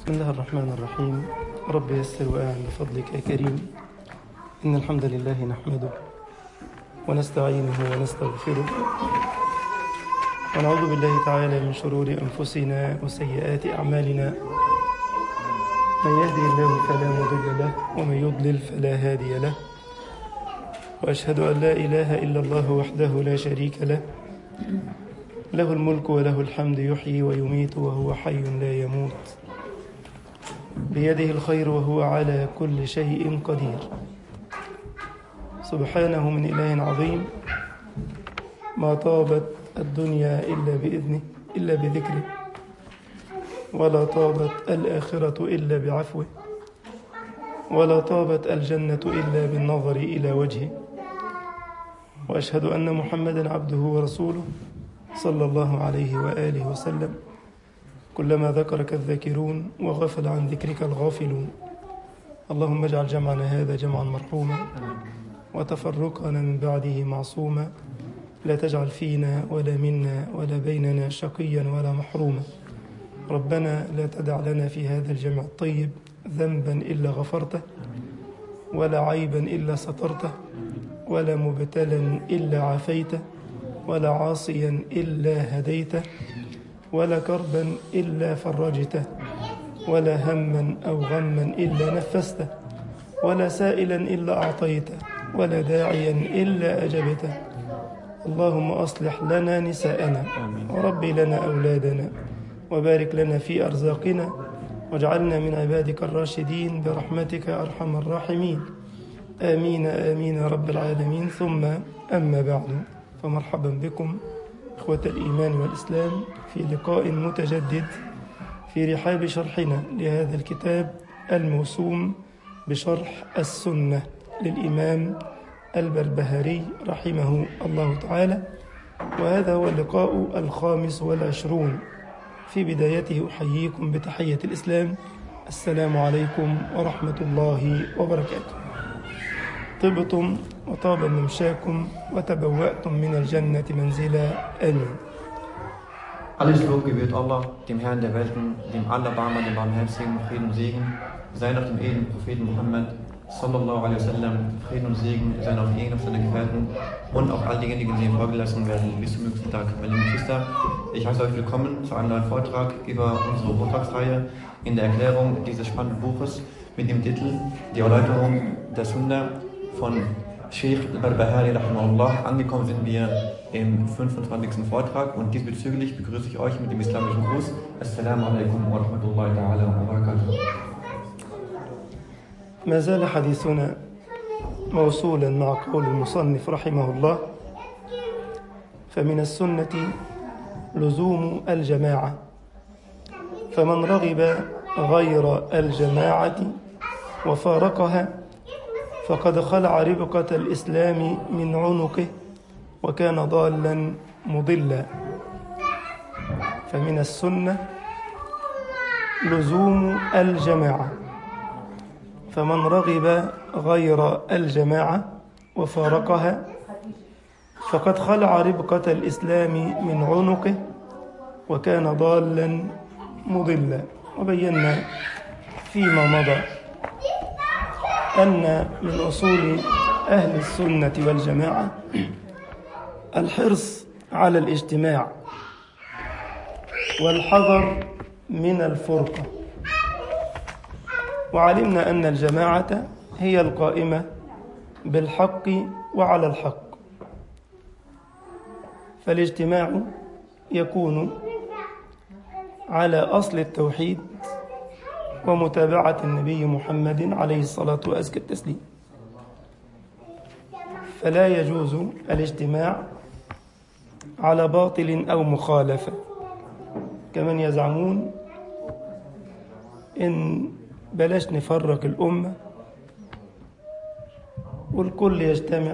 بسم الله الرحمن الرحيم. رب يسر وأعن بفضلك يا كريم. إن الحمد لله نحمده ونستعينه ونستغفره ونعوذ بالله تعالى من شرور أنفسنا وسيئات أعمالنا. من يهدي الله فلا مضل له ومن يضلل فلا هادي له، وأشهد أن لا إله إلا الله وحده لا شريك له، له الملك وله الحمد، يحيي ويميت وهو حي لا يموت، بيده الخير وهو على كل شيء قدير. سبحانه من إله عظيم، ما طابت الدنيا إلا بإذنه إلا بذكره، ولا طابت الآخرة إلا بعفوه، ولا طابت الجنة إلا بالنظر إلى وجهه. وأشهد أن محمدا عبده ورسوله صلى الله عليه وآله وسلم. كلما ذكرك الذاكرون وغفل عن ذكرك الغافلون. اللهم اجعل جمعنا هذا جمعا مرحوما وتفرقنا من بعده معصوما، لا تجعل فينا ولا منا ولا بيننا شقيا ولا محروما. ربنا لا تدع لنا في هذا الجمع الطيب ذنبا إلا غفرته، ولا عيبا إلا سترته، ولا مبتلا إلا عافيته، ولا عاصيا إلا هديته، ولا كربا إلا فرجته، ولا هما أو غما إلا نفسته، ولا سائلا إلا أعطيته، ولا داعيا إلا أجبته. اللهم أصلح لنا نساءنا وربي لنا أولادنا، وبارك لنا في أرزاقنا، واجعلنا من عبادك الراشدين برحمتك يا أرحم الراحمين. آمين آمين يا رب العالمين. ثم أما بعد، فمرحبا بكم إخوة الإيمان والإسلام في لقاء متجدد في رحاب شرحنا لهذا الكتاب الموسوم بشرح السنة للإمام البربهاري رحمه الله تعالى. وهذا هو اللقاء 25. في بدايته أحييكم بتحية الإسلام: السلام عليكم ورحمة الله وبركاته. طبتم وطاب ممشاكم وتبوأتم من الجنة منزلا. آمين. Alles Lob gebührt Allah, dem Herrn der Welten, dem Allerbarmer, dem Barmherzigen, Frieden und Segen sei nach dem edlen Propheten Muhammad sallallahu alaihi wasallam, Frieden und Segen sei auf ihn, auf seine Gefährten und auf all diejenigen, die ihm vorgelassen werden bis zum jüngsten Tag. Meine lieben Geschwister, ich heiße euch willkommen zu einem neuen Vortrag über unsere Vortragsreihe in der Erklärung dieses spannenden Buches mit dem Titel Die Erläuterung der Sunna von Sheikh al-Barbahari rahimahullah. Angekommen sind wir im 25. Vortrag und diesbezüglich begrüße ich euch mit dem islamischen Gruß. Assalamu alaikum wa rahmatullahi ta'ala wa barakatuh. ما زال حديثنا موصولا مع قول المصنف رحمه الله: فمن السنة لزوم الجماعة، فمن رغب غير الجماعة وفارقها فقد خلع ربقة الإسلام من عنقه وكان ضالا مضلا. فمن السنة لزوم الجماعة، فمن رغب غير الجماعة وفارقها فقد خلع ربقة الإسلام من عنقه وكان ضالا مضلا. وبينا فيما مضى أن من أصول أهل السنة والجماعة الحرص على الاجتماع والحذر من الفرقة. وعلمنا أن الجماعة هي القائمة بالحق وعلى الحق، فالاجتماع يكون على أصل التوحيد ومتابعة النبي محمد عليه الصلاة وأزكى التسليم، فلا يجوز الاجتماع على باطل أو مخالفة كمن يزعمون إن بلاش نفرق الأمة والكل يجتمع.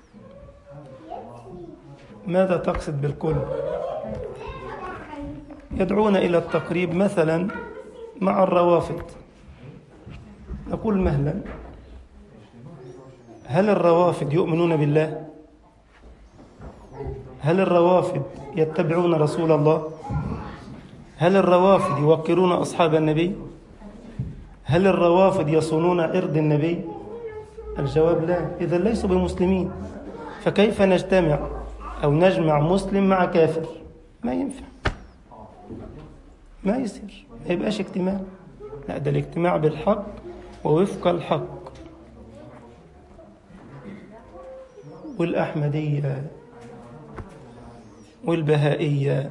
ماذا تقصد بالكل؟ يدعون إلى التقريب مثلا مع الروافض. نقول مهلا، هل الروافض يؤمنون بالله؟ هل الروافض يتبعون رسول الله؟ هل الروافض يوقرون أصحاب النبي؟ هل الروافض يصونون عرض النبي؟ الجواب لا، إذا ليسوا بمسلمين. فكيف نجتمع أو نجمع مسلم مع كافر؟ ما ينفع، ما يصير، ما يبقاش اجتماع. لا، ده الاجتماع بالحق ووفق الحق. والأحمدية والبهائية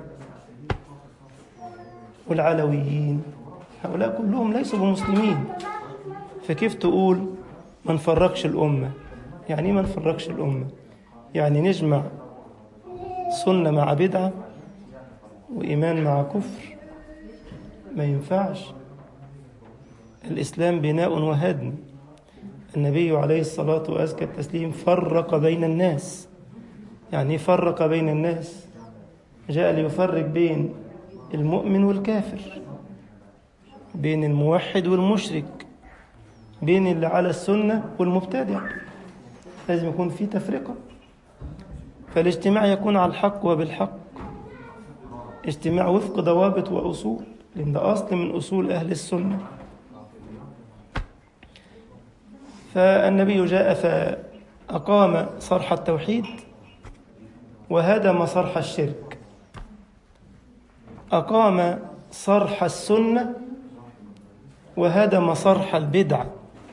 والعلويين هؤلاء كلهم ليسوا بمسلمين. فكيف تقول ما نفرقش الأمة؟ يعني ما نفرقش الأمة؟ يعني نجمع سنة مع بدعة وإيمان مع كفر؟ ما ينفعش. الإسلام بناء وهدم. النبي عليه الصلاة وأزكى التسليم فرق بين الناس. يعني فرق بين الناس، جاء ليفرق بين المؤمن والكافر، بين الموحد والمشرك، بين اللي على السنة والمبتدع. لازم يكون في تفرقة. فالاجتماع يكون على الحق وبالحق، اجتماع وفق ضوابط وأصول، لأن ده أصل من أصول أهل السنة. فالنبي جاء فأقام صرح التوحيد وهدم صرح الشرك، أقام صرح السنة وهدم صرح البدعة،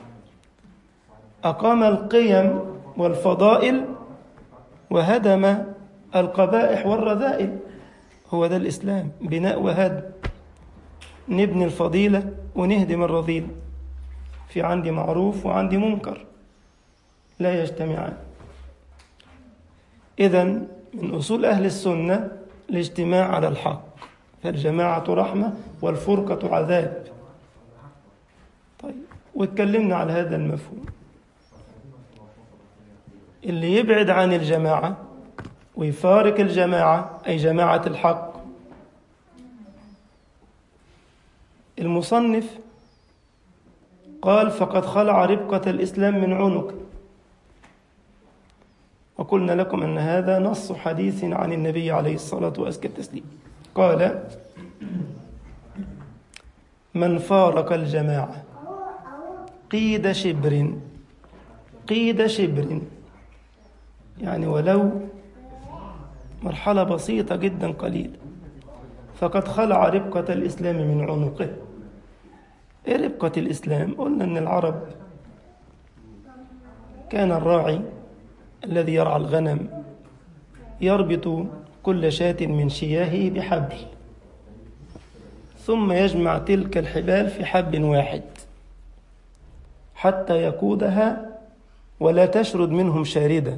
أقام القيم والفضائل وهدم القبائح والرذائل. هو ده الإسلام، بناء وهدم. نبني الفضيلة ونهدم الرذيلة. في عندي معروف وعندي منكر، لا يجتمعان. إذن من أصول أهل السنة الاجتماع على الحق، فالجماعة رحمة والفرقة عذاب. طيب، واتكلمنا على هذا المفهوم. اللي يبعد عن الجماعة ويفارق الجماعة أي جماعة الحق، المصنف قال فقد خلع ربقة الإسلام من عنق. وقلنا لكم أن هذا نص حديث عن النبي عليه الصلاة وأزكى التسليم. قال من فارق الجماعة قيد شبر، قيد شبر يعني ولو مرحلة بسيطة جدا قليلة، فقد خلع ربقة الإسلام من عنقه. إيه ربقة الإسلام؟ قلنا أن العرب كان الراعي الذي يرعى الغنم يربط كل شاة من شياهه بحبل، ثم يجمع تلك الحبال في حب واحد حتى يقودها ولا تشرد منهم شاردة.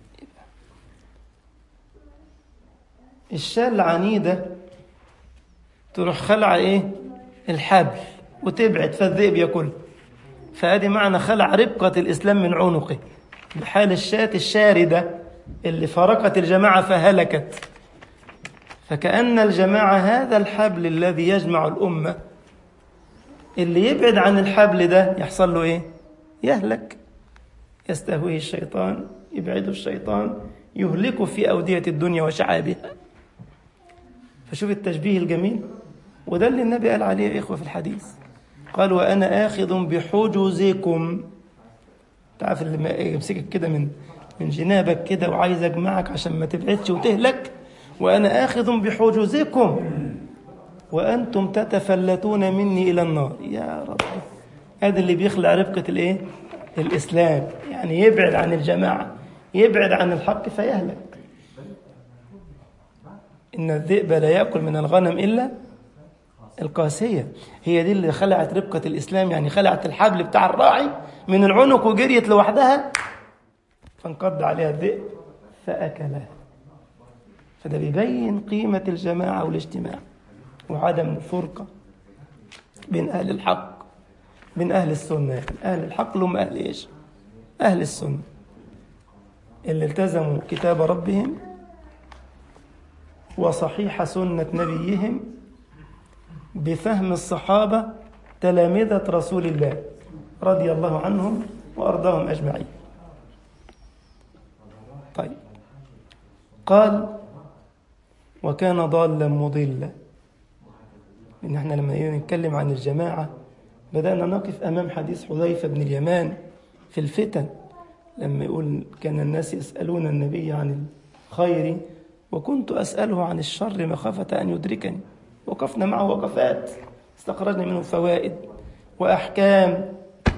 الشاة العنيدة تروح خلع إيه؟ الحبل وتبعد فالذئب يأكل. فهذه معنى خلع ربقة الإسلام من عنقه، بحال الشاة الشاردة اللي فارقت الجماعة فهلكت. فكأن الجماعة هذا الحبل الذي يجمع الأمة، اللي يبعد عن الحبل ده يحصل له إيه؟ يهلك. يستهويه الشيطان، يبعده الشيطان، يهلكه في أودية الدنيا وشعابها. فشوف التشبيه الجميل. وده اللي النبي قال عليه يا إخوة في الحديث، قال وأنا آخذ بحجوزكم. تعرف اللي يمسكك كده من جنابك كده وعايز أجمعك عشان ما تبعدش وتهلك. وأنا آخذ بحجوزكم وأنتم تتفلتون مني إلى النار. يا رب، هذا اللي بيخلع ربقة الإيه؟ الإسلام، يعني يبعد عن الجماعة، يبعد عن الحق فيهلك. إن الذئب لا يأكل من الغنم إلا القاسية. هي دي اللي خلعت ربقة الإسلام، يعني خلعت الحبل بتاع الراعي من العنق وجريت لوحدها فانقض عليها الذئب فأكلها. فده بيبين قيمة الجماعة والاجتماع وعدم الفرقة بين أهل الحق، بين أهل السنة. أهل الحق لهم أهل إيش؟ أهل السنة اللي التزموا كتاب ربهم وصحيح سنة نبيهم بفهم الصحابة تلامذة رسول الله رضي الله عنهم وأرضاهم أجمعين. طيب، قال وكان ضالا مضلا. إن احنا لما نتكلم عن الجماعة بدأنا نقف أمام حديث حذيفة بن اليمان في الفتن، لما يقول كان الناس يسألون النبي عن الخير وكنت أسأله عن الشر مخافة أن يدركني. وقفنا معه وقفات استخرجنا منه فوائد وأحكام.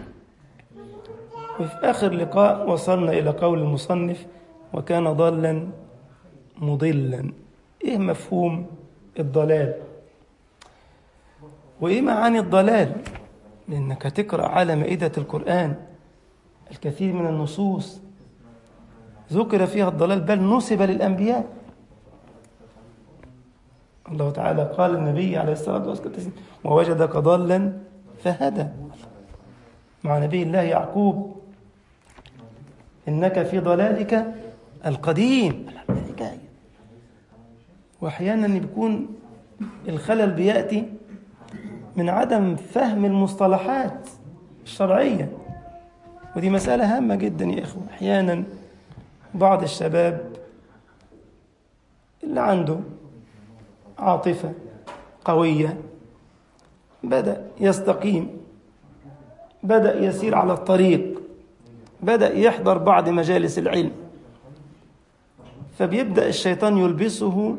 وفي آخر لقاء وصلنا إلى قول المصنف وكان ضالا مضلا. إيه مفهوم الضلال وإيه معاني الضلال؟ لأنك تقرأ على مائدة القرآن الكثير من النصوص ذكر فيها الضلال، بل نسب للأنبياء. الله تعالى قال النبي عليه الصلاة والسلام ووجدك ضالا فهدى، مع نبي الله يعقوب إنك في ضلالك القديم. وأحيانا يكون الخلل بيأتي من عدم فهم المصطلحات الشرعية، ودي مسألة هامة جدا يا إخوة. أحيانا بعض الشباب اللي عنده عاطفة قوية بدأ يستقيم، بدأ يسير على الطريق، بدأ يحضر بعض مجالس العلم، فبيبدأ الشيطان يلبسه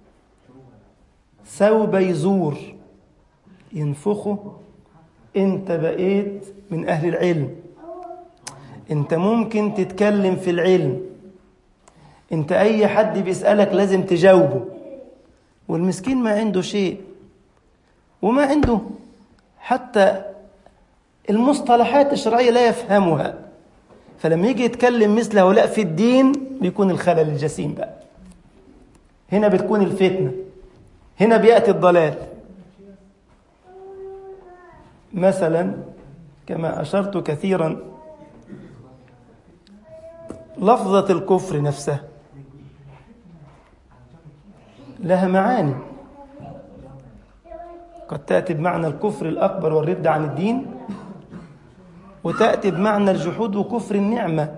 ثوب يزور، ينفخه. انت بقيت من أهل العلم، انت ممكن تتكلم في العلم، انت أي حد بيسألك لازم تجاوبه. والمسكين ما عنده شيء، وما عنده حتى المصطلحات الشرعية لا يفهمها، فلما يجي يتكلم مثل هؤلاء في الدين بيكون الخلل الجسيم بقى. هنا بتكون الفتنة، هنا بيأتي الضلال. مثلا كما أشرت كثيرا، لفظة الكفر نفسها لها معاني، قد تأتي بمعنى الكفر الأكبر والرد عن الدين، وتأتي بمعنى الجحود وكفر النعمة،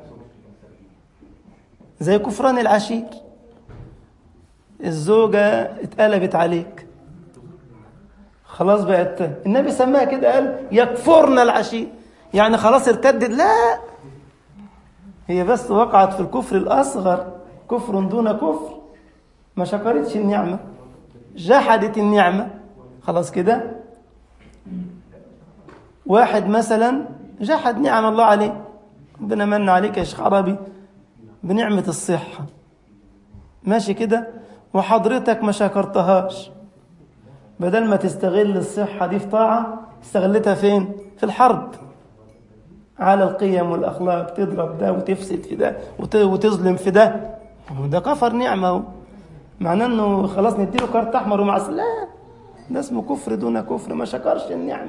زي كفران العشير. الزوجة اتقلبت عليك خلاص بقت، النبي سماها كده قال يكفرن العشير، يعني خلاص ارتدت. لا، هي بس وقعت في الكفر الأصغر، كفر دون كفر، ما شكرتش النعمة، جحدت النعمة، خلاص كده. واحد مثلا جحد نعم الله عليه، ربنا من عليك يا شيخ عربي بنعمة الصحة، ماشي كده، وحضرتك ما شكرتهاش، بدل ما تستغل الصحة دي في طاعة استغلتها فين؟ في الحرب على القيم والأخلاق، تضرب ده وتفسد في ده وتظلم في ده. ده كفر نعمة، معناه انه خلاص نديله كارت احمر ومع لا، ده اسمه كفر دون كفر، ما شكرش النعمة.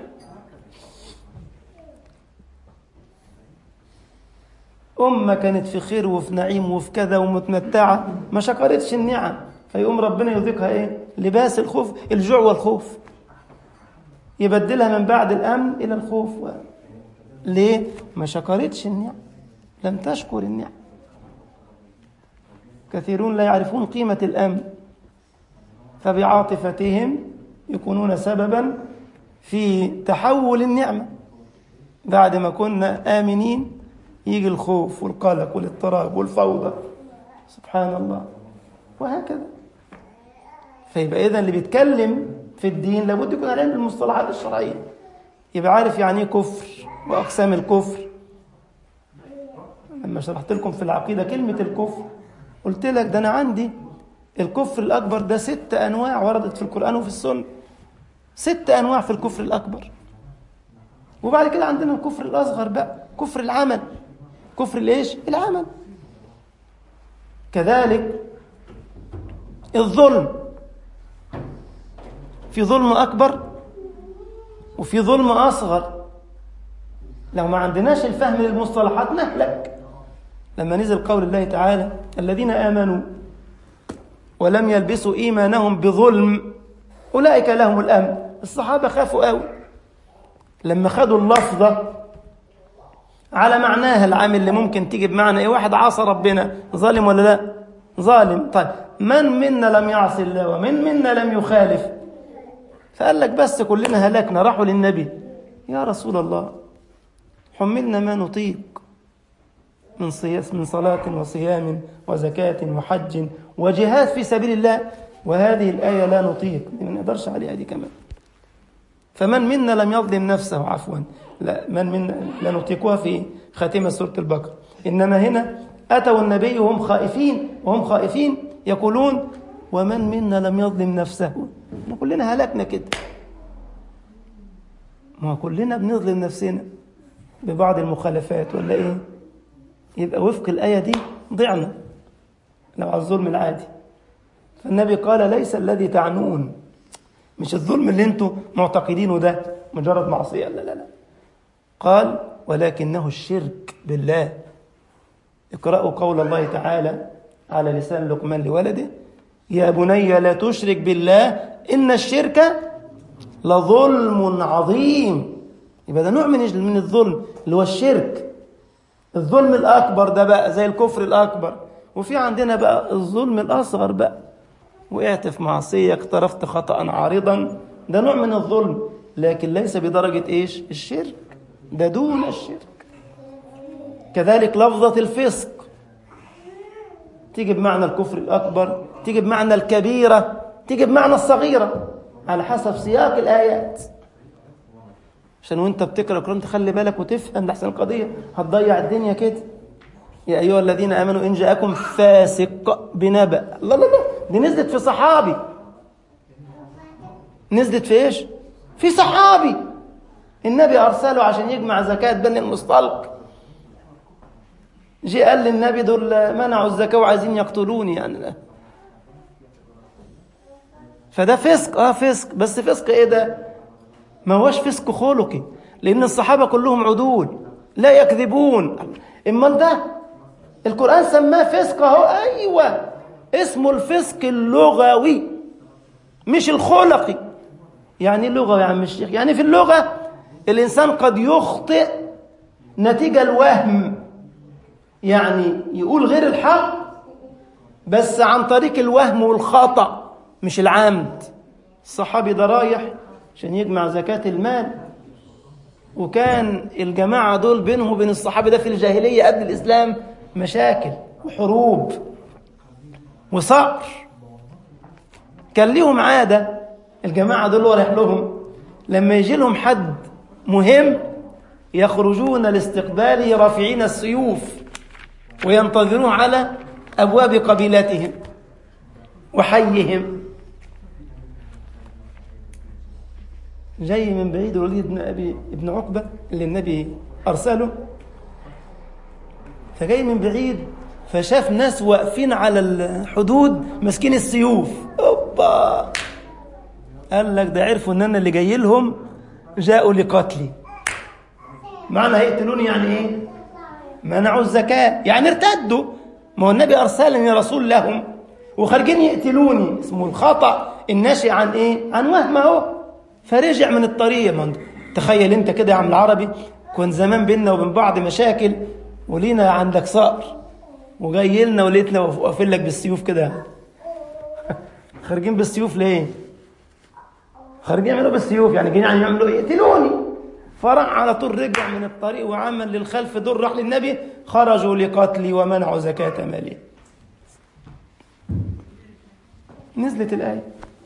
أمة كانت في خير وفي نعيم وفي كذا ومتمتعة، ما شكرتش النعم، فيقوم ربنا يذيقها ايه؟ لباس الخوف، الجوع والخوف، يبدلها من بعد الأمن إلى الخوف. ليه؟ ما شكرتش النعم، لم تشكر النعم. كثيرون لا يعرفون قيمة الأمن، فبعاطفتهم يكونون سببا في تحول النعمة. بعد ما كنا آمنين يجي الخوف والقلق والاضطراب والفوضى، سبحان الله، وهكذا. فيبقى إذن اللي بيتكلم في الدين لابد يكون علم المصطلحات الشرعية، يبقى عارف يعني ايه كفر وأقسام الكفر. لما شرحت لكم في العقيدة كلمة الكفر قلت لك ده أنا عندي الكفر الأكبر ده 6 أنواع وردت في القرآن وفي السنة، 6 أنواع في الكفر الأكبر. وبعد كده عندنا الكفر الأصغر بقى، كفر العمل، كفر الإيش؟ العمل. كذلك الظلم، في ظلم أكبر وفي ظلم أصغر. لو ما عندناش الفهم للمصطلحات نهلك. لما نزل قول الله تعالى الذين آمنوا ولم يلبسوا إيمانهم بظلم أولئك لهم الأمن، الصحابة خافوا قوي لما خدوا اللفظة على معناها العام اللي ممكن تيجي بمعنى ايه؟ واحد عصى ربنا، ظالم ولا لا؟ ظالم. طيب من منا لم يعصي الله ومن منا لم يخالف؟ فقال لك بس كلنا هلكنا. راحوا للنبي يا رسول الله حملنا ما نطيق من صلاة وصيام وزكاة وحج وجهاد في سبيل الله، وهذه الآية لا نطيق، ما نقدرش عليها دي كمان. فمن منا لم يظلم نفسه عفوا، لا من منا لا نطيقها في خاتمة سورة البقرة. إنما هنا أتوا النبي وهم خائفين يقولون ومن منا لم يظلم نفسه. كلنا هلكنا كده، ما كلنا بنظلم نفسنا ببعض المخالفات ولا إيه؟ يبقى وفق الآية دي ضعنا لو على الظلم العادي. فالنبي قال ليس الذي تعنون، مش الظلم اللي انتم معتقدينه ده مجرد معصية، لا لا لا، قال ولكنه الشرك بالله. اقرأوا قول الله تعالى على لسان لقمان لولده يا بني لا تشرك بالله إن الشرك لظلم عظيم. يبقى ده نوع من الظلم اللي هو الشرك. الظلم الأكبر ده بقى زي الكفر الأكبر، وفي عندنا بقى الظلم الأصغر بقى، وقعت في معصية، اقترفت خطأ عارضا، ده نوع من الظلم لكن ليس بدرجة إيش؟ الشرك، ده دون الشرك. كذلك لفظة الفسق تيجي بمعنى الكفر الأكبر، تيجي بمعنى الكبيرة، تيجي بمعنى الصغيرة على حسب سياق الآيات. عشان وانت بتقرأ القرآن تخلي بالك وتفهم لحسن القضية هتضيع الدنيا كده. يا أيها الذين آمنوا إن جاءكم فاسق بنبأ، الله الله الله، دي نزلت في صحابي، نزلت في إيش؟ في صحابي النبي أرسله عشان يجمع زكاة بني المصطلق، جاء قال للنبي دول منعوا الزكاة وعايزين يقتلوني يعني لا. فده فسق، فسق، بس فسق ايه ده؟ ما هوش فسق خلقي، لأن الصحابة كلهم عدول لا يكذبون. إما ده القرآن سماه فسق اهو، أيوة اسمه الفسق اللغوي مش الخلقي. يعني اللغة يا عم الشيخ، يعني في اللغة الإنسان قد يخطئ نتيجة الوهم، يعني يقول غير الحق بس عن طريق الوهم والخطأ مش العمد. الصحابي ده رايح عشان يجمع زكاة المال، وكان الجماعة دول بينهم وبين الصحابي ده في الجاهلية قبل الإسلام مشاكل وحروب وصقر. كان ليهم عادة الجماعة دول رايح لهم لما يجي لهم حد مهم يخرجون لاستقباله رافعين السيوف وينتظرون على أبواب قبيلتهم وحيهم. جاي من بعيد الوليد بن عقبة اللي النبي أرسله، فجاي من بعيد فشاف ناس واقفين على الحدود ماسكين السيوف، أوبا، قال لك ده عرفوا ان انا اللي جاي لهم جاءوا لقتلي. معنى هيقتلوني يعني ايه؟ منعوا الزكاة، يعني ارتدوا. ما هو النبي أرسلني رسول لهم وخارجين يقتلوني، اسمه الخطأ الناشئ عن ايه؟ عن وهم اهو. فرجع من الطريق. من تخيل انت كده يا عم العربي، كنت زمان بيننا وبين بعض مشاكل ولينا عندك صقر وجاي لنا وليتنا واقفين لك بالسيوف كده. خارجين بالسيوف ليه؟ خارجين يعملوا بالسيوف يعني جايين يعني يعملوا ايه؟ يقتلوني. فرع على طول رجع من الطريق وعمل للخلف دور، راح للنبي خرجوا لقتلي ومنعوا زكاة مالي. نزلت الآية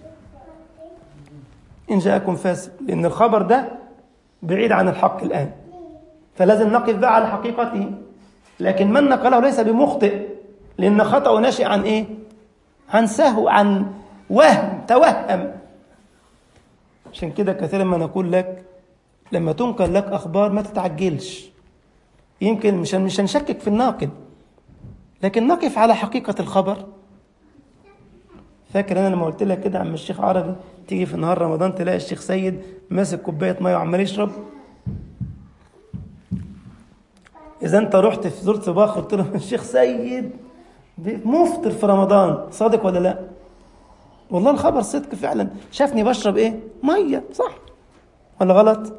إن جاءكم فاسق، لأن الخبر ده بعيد عن الحق الآن، فلازم نقف بقى على حقيقته. لكن من نقله ليس بمخطئ، لأن خطأه ناشئ عن إيه؟ عن سهو، عن وهم، توهم. عشان كده كثيرا ما نقول لك لما تنقل لك أخبار ما تتعجلش، يمكن مش هنشكك في الناقل، لكن نقف على حقيقة الخبر. فاكر أنا لما قلت لك كده عم الشيخ عربي تيجي في نهار رمضان تلاقي الشيخ سيد ماسك كوباية مية وعمال يشرب؟ إذا أنت رحت في زرت صباح قلت له الشيخ سيد مفطر في رمضان، صادق ولا لا؟ والله الخبر صدق فعلا، شافني بشرب إيه؟ مية، صح ولا غلط؟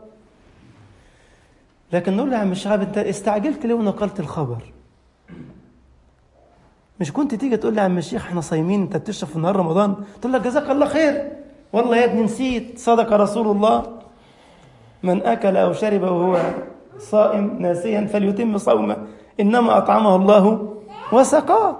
لكن نقول له يا عم الشعب أنت استعجلت ليه ونقلت الخبر؟ مش كنت تيجي تقول لي يا عم الشيخ احنا صايمين انت بتشرب في نهار رمضان؟ تقول لك جزاك الله خير، والله يا ابني نسيت، صدق رسول الله. من أكل أو شرب وهو صائم ناسيا فليتم صومه إنما أطعمه الله وسقاه.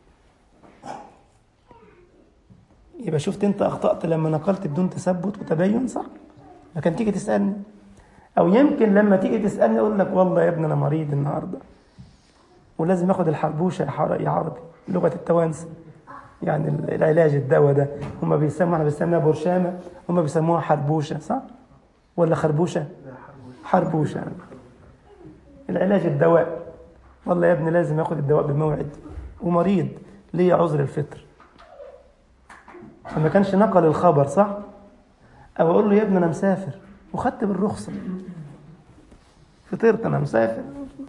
يبقى شفت أنت أخطأت لما نقلت بدون تثبت وتبين، صح؟ لكن تيجي تسألني، أو يمكن لما تيجي تسألني أقول لك والله يا ابني أنا مريض النهاردة ولازم أخد الحربوشة يا عربي لغة التوانسة، يعني العلاج الدواء ده هم بيسموها، احنا بنسميها برشامة، هم بيسموها حربوشة، صح؟ ولا خربوشة؟ حربوشة. العلاج الدواء، والله يا ابني لازم أخد الدواء بموعد ومريض ليه عذر الفطر. فما كانش نقل الخبر، صح؟ أو أقول له يا ابني أنا مسافر وخدت بالرخصة فطرت أنا مسافر.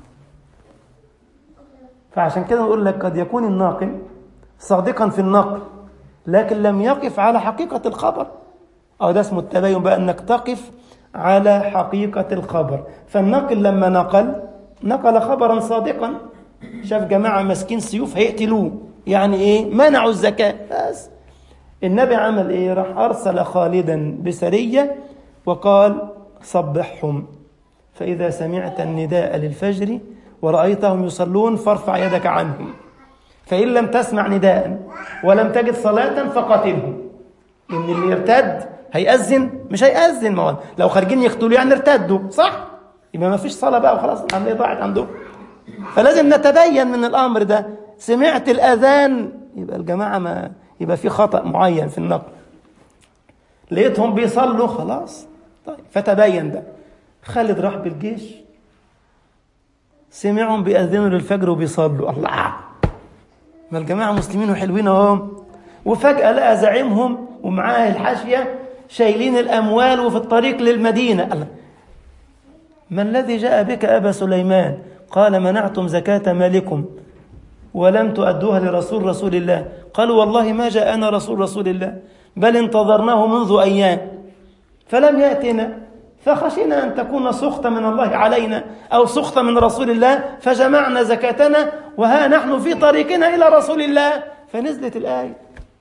فعشان كده نقول لك قد يكون الناقل صادقا في النقل لكن لم يقف على حقيقة الخبر، أو ده اسمه التباين بقى، أنك تقف على حقيقة الخبر. فالناقل لما نقل خبرا صادقا، شاف جماعة مسكين سيوف هيقتلوه، يعني إيه؟ منعوا الزكاة، بس النبي عمل إيه؟ راح أرسل خالدا بسرية وقال صبحهم، فإذا سمعت النداء للفجر ورأيتهم يصلون فارفع يدك عنهم، فإن لم تسمع نداء ولم تجد صلاة فقاتلهم. إن اللي يرتد هيأذن مش هيأذن، ما لو خارجين يقتلوا يعني ارتدوا، صح؟ يبقى ما فيش صلاة بقى وخلاص العملية ضاعت عندهم. فلازم نتبين من الأمر ده. سمعت الأذان يبقى الجماعة ما يبقى في خطأ معين في النقل، لقيتهم بيصلوا خلاص، طيب فتبين ده. خالد راح بالجيش سمعهم بيأذنوا للفجر وبيصلوا، الله، ما الجماعة مسلمين وحلوين اهم، وفجأة لقى زعيمهم ومعاه الحاشية شايلين الأموال وفي الطريق للمدينة. الله، ما الذي جاء بك أبا سليمان؟ قال منعتم زكاة مالكم ولم تؤدوها لرسول الله. قالوا والله ما جاءنا رسول الله بل انتظرناه منذ أيام فلم يأتنا، فخشينا أن تكون سخطة من الله علينا أو سخطة من رسول الله فجمعنا زكاتنا وها نحن في طريقنا إلى رسول الله. فنزلت الآية.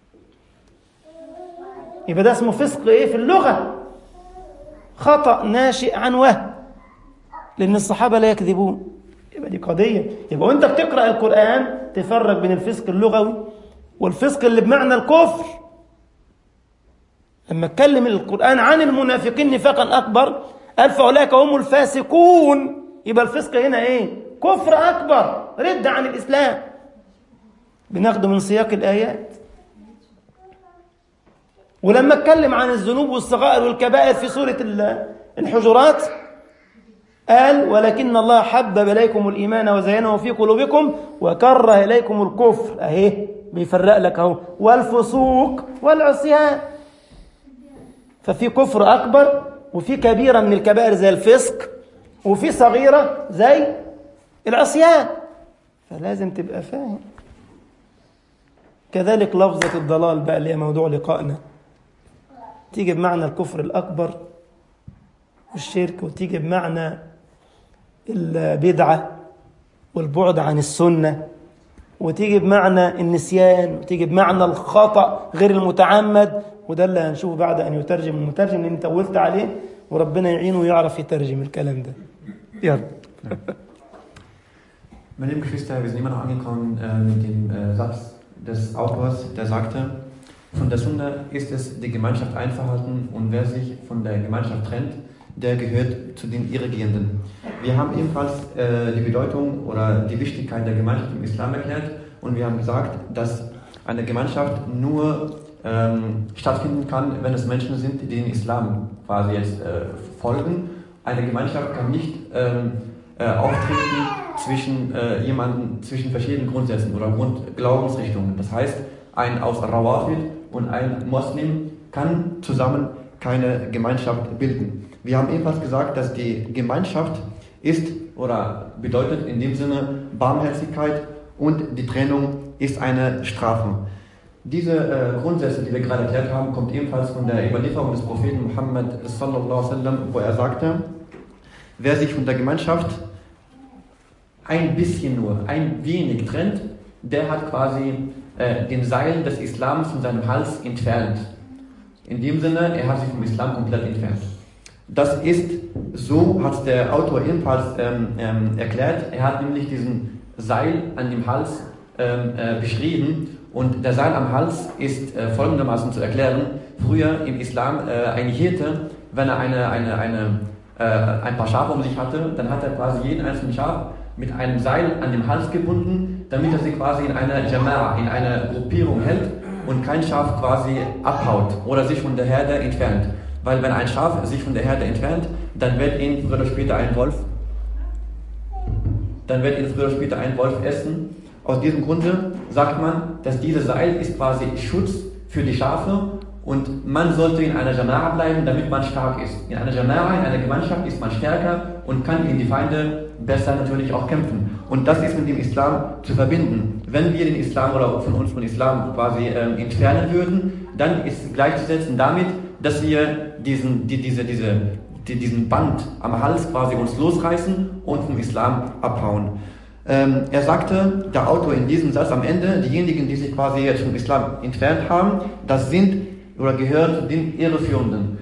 يبقى ده اسمه فسق إيه في اللغة؟ خطأ ناشئ عن وهم، لأن الصحابة لا يكذبون. يبقى دي قضية. يبقى وانت بتقرأ القرآن تفرق بين الفسق اللغوي والفسق اللي بمعنى الكفر. لما اتكلم القرآن عن المنافقين نفاقا أكبر قال فأولئك هم الفاسقون، يبقى الفسق هنا إيه؟ كفر أكبر، رد عن الإسلام. بناخده من سياق الآيات. ولما اتكلم عن الذنوب والصغائر والكبائر في سورة الحجرات قال ولكن الله حبب إليكم الإيمان وزينه في قلوبكم وكره إليكم الكفر، أهي بيفرق لك أهو، والفسوق والعصيان. ففي كفر أكبر وفي كبيرة من الكبائر زي الفسق وفي صغيرة زي العصيان، فلازم تبقى فاهم. كذلك لفظة الضلال بقى اللي هي موضوع لقائنا تيجي بمعنى الكفر الأكبر والشرك، وتيجي بمعنى البدعة والبعد عن السنة، وتيجي بمعنى النسيان، وتيجي بمعنى الخطأ غير المتعمد. وده اللي هنشوفه بعد أن يترجم المترجم، لأن طولت عليه وربنا يعينه ويعرف يترجم الكلام ده. يلا. Meine lieben Geschwister, wir sind immer noch angekommen mit dem Satz des Autors, der sagte, von der Sunna ist es die Gemeinschaft einverhalten und wer sich von der Gemeinschaft trennt, der gehört zu den Irregehenden. Wir haben ebenfalls die Bedeutung oder die Wichtigkeit der Gemeinschaft im Islam erklärt und wir haben gesagt, dass eine Gemeinschaft nur stattfinden kann, wenn es Menschen sind, die den Islam quasi jetzt folgen. Eine Gemeinschaft kann nicht auftreten zwischen verschiedenen Grundsätzen oder Glaubensrichtungen. Das heißt, ein aus Rawafid und ein Muslim kann zusammen keine Gemeinschaft bilden. Wir haben ebenfalls gesagt, dass die Gemeinschaft ist oder bedeutet in dem Sinne Barmherzigkeit und die Trennung ist eine Strafe. Diese Grundsätze, die wir gerade erklärt haben, kommt ebenfalls von der Überlieferung des Propheten Muhammad sallallahu alaihi wasallam, wo er sagte, wer sich von der Gemeinschaft ein bisschen nur, ein wenig trennt, der hat quasi den Seil des Islams von seinem Hals entfernt. In dem Sinne, er hat sich vom Islam komplett entfernt. Das ist, so hat der Autor ebenfalls erklärt, er hat nämlich diesen Seil an dem Hals beschrieben und der Seil am Hals ist folgendermaßen zu erklären. Früher im Islam ein Hirte, wenn er ein paar Schafe um sich hatte, dann hat er quasi jeden einzelnen Schaf mit einem Seil an dem Hals gebunden, damit er sie quasi in einer Jama'a, in einer Gruppierung hält und kein Schaf quasi abhaut oder sich von der Herde entfernt. Weil wenn ein Schaf sich von der Herde entfernt, dann wird ihn früher oder später ein Wolf essen. Aus diesem Grunde sagt man, dass dieses Seil ist quasi Schutz für die Schafe und man sollte in einer Jama'a bleiben, damit man stark ist. In einer Jama'a, in einer Gemeinschaft ist man stärker und kann gegen die Feinde besser natürlich auch kämpfen. Und das ist mit dem Islam zu verbinden. Wenn wir den Islam oder von uns von Islam quasi entfernen würden, dann ist gleichzusetzen damit, dass wir diesen Band am Hals quasi uns losreißen und vom Islam abhauen. Er sagte, der Autor in diesem Satz am Ende, diejenigen, die sich quasi jetzt vom Islam entfernt haben, das sind oder gehören zu den Irreführenden.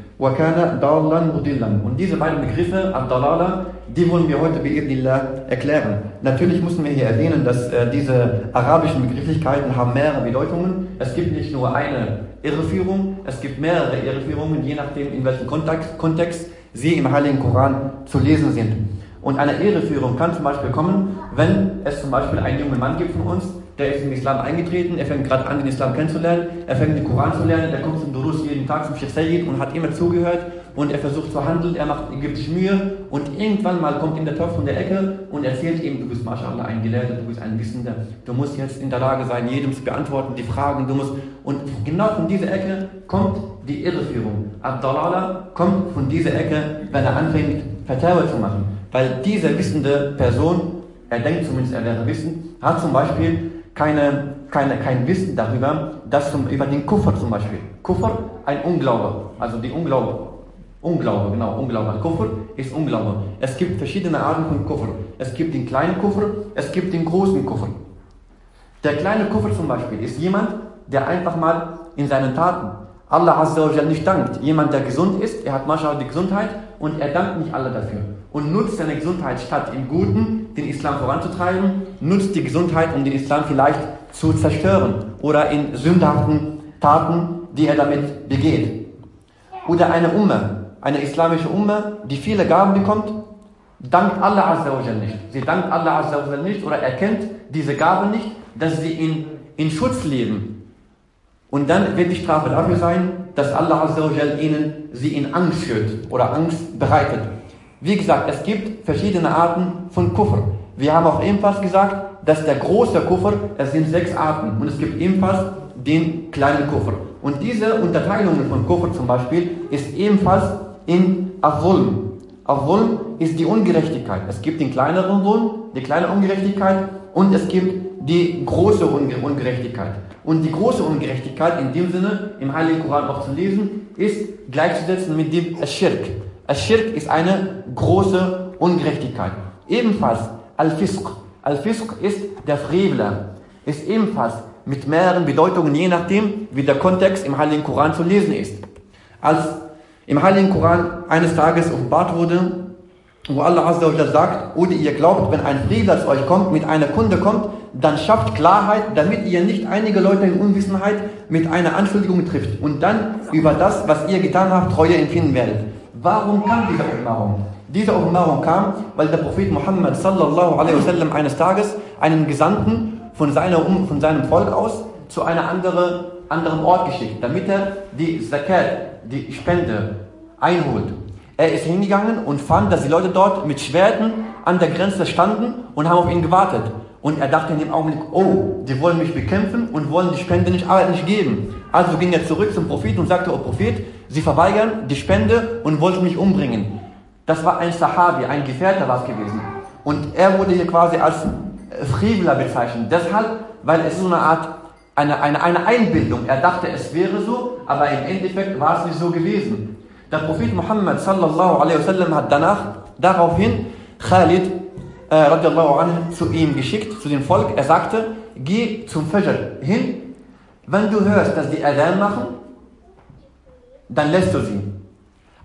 Und diese beiden Begriffe, Ad-Dalala, die wollen wir heute bi'idhnillah erklären. Natürlich müssen wir hier erwähnen, dass diese arabischen Begrifflichkeiten haben mehrere Bedeutungen. Es gibt nicht nur eine Irreführung, es gibt mehrere Irreführungen, je nachdem in welchem Kontext sie im Heiligen Koran zu lesen sind. Und eine Irreführung kann zum Beispiel kommen, wenn es zum Beispiel einen jungen Mann gibt von uns, der ist im Islam eingetreten, er fängt gerade an, den Islam kennenzulernen, er fängt den Koran zu lernen, der kommt zum Durus jeden Tag zum Sheikh Sayyid und hat immer zugehört und er versucht zu handeln, er gibt sich Mühe und irgendwann mal kommt ihm der Teufel von der Ecke und erzählt ihm, du bist MashaAllah ein Gelehrter, du bist ein Wissender, du musst jetzt in der Lage sein, jedem zu beantworten, die Fragen, und genau von dieser Ecke kommt die Irreführung. Ad-Dalala kommt von dieser Ecke, wenn er anfängt, Fatawa zu machen. Weil diese wissende Person, er denkt zumindest, er wäre wissend, hat zum Beispiel kein Wissen darüber, dass über den Kufr zum Beispiel. Kufr, ein Unglaube, also die Unglaube, Kufr ist Unglaube. Es gibt verschiedene Arten von Kufr. Es gibt den kleinen Kufr, es gibt den großen Kufr. Der kleine Kufr zum Beispiel ist jemand, der einfach mal in seinen Taten Allah Azza wa Jal nicht dankt. Jemand, der gesund ist, er hat MashaAllah die Gesundheit und er dankt nicht Allah dafür. Und nutzt seine Gesundheit, statt im Guten den Islam voranzutreiben, nutzt die Gesundheit, um den Islam vielleicht zu zerstören oder in sündhaften Taten, die er damit begeht. Oder eine islamische Ummah, die viele Gaben bekommt, dankt Allah Azza wa Jal nicht. Sie dankt Allah Azza wa Jal nicht oder erkennt diese Gabe nicht, dass sie in Schutz leben. Und dann wird die Strafe dafür sein, dass Allah Azza wa Jal sie in Angst führt oder Angst bereitet. Wie gesagt, es gibt verschiedene Arten von Kufr. Wir haben auch ebenfalls gesagt, dass der große Kufr, es sind 6 Arten und es gibt ebenfalls den kleinen Kufr. Und diese Unterteilungen von Kufr zum Beispiel ist ebenfalls in Al-Zulm. Al-Zulm ist die Ungerechtigkeit. Es gibt den kleineren Zulm, die kleine Ungerechtigkeit und es gibt die große Ungerechtigkeit. Und die große Ungerechtigkeit in dem Sinne, im Heiligen Koran auch zu lesen, ist gleichzusetzen mit dem Ash-Shirk. Ash-Shirk ist eine große Ungerechtigkeit. Ebenfalls Al-Fisq. Al-Fisq ist der Frevler. Ist ebenfalls mit mehreren Bedeutungen, je nachdem, wie der Kontext im Heiligen Koran zu lesen ist. Als im Heiligen Koran eines Tages offenbart wurde, wo Allah Azza wa Jalla sagt, oder ihr glaubt, wenn ein Frevler zu euch kommt, mit einer Kunde kommt, dann schafft Klarheit, damit ihr nicht einige Leute in Unwissenheit mit einer Anschuldigung trifft und dann über das, was ihr getan habt, Treue empfinden werdet. Warum kam diese Offenbarung? Diese Offenbarung kam, weil der Prophet Muhammad sallallahu alaihi wasallam eines Tages einen Gesandten von seinem Volk aus zu einem anderen Ort geschickt, damit er die Zakat, die Spende, einholt. Er ist hingegangen und fand, dass die Leute dort mit Schwerten an der Grenze standen und haben auf ihn gewartet. Und er dachte in dem Augenblick, oh, die wollen mich bekämpfen und wollen die Spende nicht geben. Also ging er zurück zum Propheten und sagte, oh Prophet, sie verweigern die Spende und wollten mich umbringen. Das war ein Sahabi, ein Gefährte war es gewesen. Und er wurde hier quasi als Frevler bezeichnet. Deshalb, weil es so eine Art, eine Einbildung. Er dachte, es wäre so, aber im Endeffekt war es nicht so gewesen. Der Prophet Muhammad sallallahu alaihi wasallam hat daraufhin Khalid radiallahu anhu zu ihm geschickt, zu dem Volk. Er sagte, geh zum Fajr hin, wenn du hörst, dass die Adhan machen, dann lässt du sie.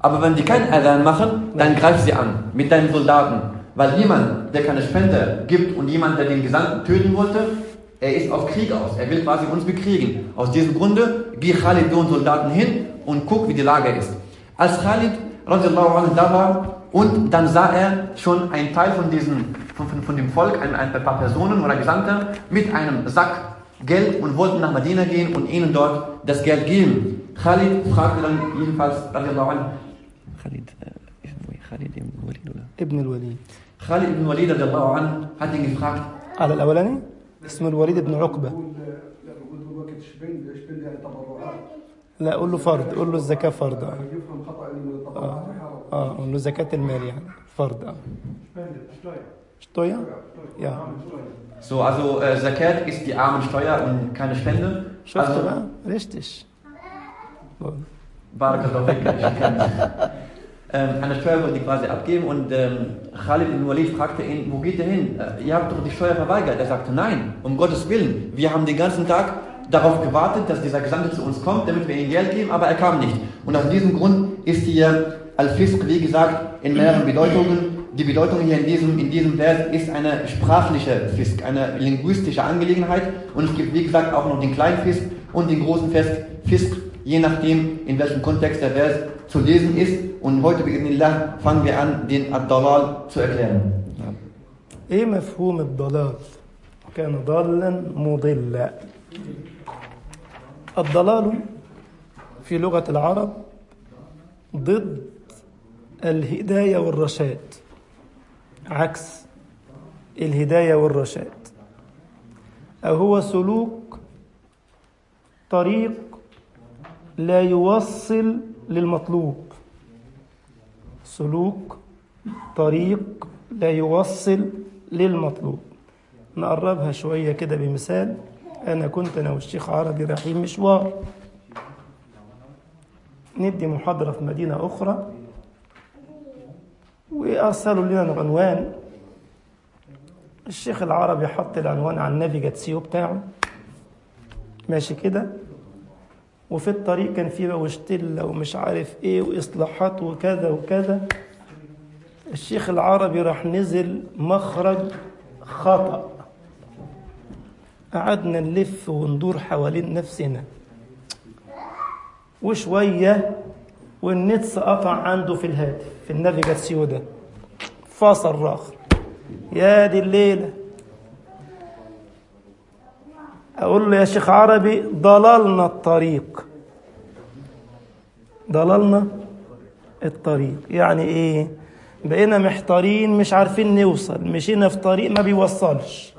Aber wenn die keinen Adhan machen, dann greif sie an mit deinen Soldaten. Weil jemand, der keine Spende gibt und jemand, der den Gesandten töten wollte, er ist auf Krieg aus. Er will quasi uns bekriegen. Aus diesem Grunde geh Khalid und Soldaten hin und guck, wie die Lage ist. Als Khalid radiallahu anhu da war und dann sah er schon einen Teil von dem Volk, ein paar Personen oder Gesandte mit einem Sack Geld und wollten nach Medina gehen und ihnen dort das Geld geben. Khalid fragte dann jedenfalls radiallahu anhu, Khalid ibn Walid oder? Ibn al-Walid. Khalid ibn Walid radiallahu anhu hat ihn gefragt. على الأولاني اسمه الوليد بن عقبة. لا قول له فرض، قول له الزكاة فرض. قول له زكاة المال يعني فرض. Steuer? Ja. So, also Zakat ist die Armensteuer und keine Spende. شفت Also, بقى؟ richtig. Barakallahu fik. Eine Steuer wollte die quasi abgeben und Khalid ibn Walid fragte ihn, wo geht er hin? Ihr habt doch die Steuer verweigert. Er sagte, nein, um Gottes Willen. Wir haben den ganzen Tag darauf gewartet, dass dieser Gesandte zu uns kommt, damit wir ihm Geld geben, aber er kam nicht. Und aus diesem Grund ist hier Al-Fisq, wie gesagt, in mehreren Bedeutungen. Die Bedeutung hier in diesem Vers ist eine sprachliche Fisk, eine linguistische Angelegenheit. Und es gibt, wie gesagt, auch noch den kleinen Fisk und den großen Fisk, je nachdem, in welchem Kontext der Vers zu lesen ist. Und heute, bi'idhnillah, fangen wir an, den Ad-Dalal zu erklären. إيه مفهوم الضلال؟ كان ضالا مضلا. الضلال في لغة العرب ضد الهداية والرشاد، عكس الهداية والرشاد، أو هو سلوك طريق لا يوصل للمطلوب، سلوك طريق لا يوصل للمطلوب. نقربها شوية كده بمثال. أنا والشيخ عربي رايحين مشوار، ندي محاضرة في مدينة أخرى، وأرسلوا لنا العنوان. الشيخ العربي حط العنوان على النافيجاتسيو بتاعه ماشي كده، وفي الطريق كان فيه وشتلة ومش عارف ايه وإصلاحات وكذا وكذا. الشيخ العربي راح نزل مخرج خطأ، قعدنا نلف وندور حوالين نفسنا، وشوية والنت قطع عنده في الهاتف في النافيجاتسيو ده، فاصل راخر. يا دي الليلة، أقول له يا شيخ عربي ضللنا الطريق، ضللنا الطريق. يعني إيه؟ بقينا محتارين مش عارفين نوصل، مشينا في طريق ما بيوصلش،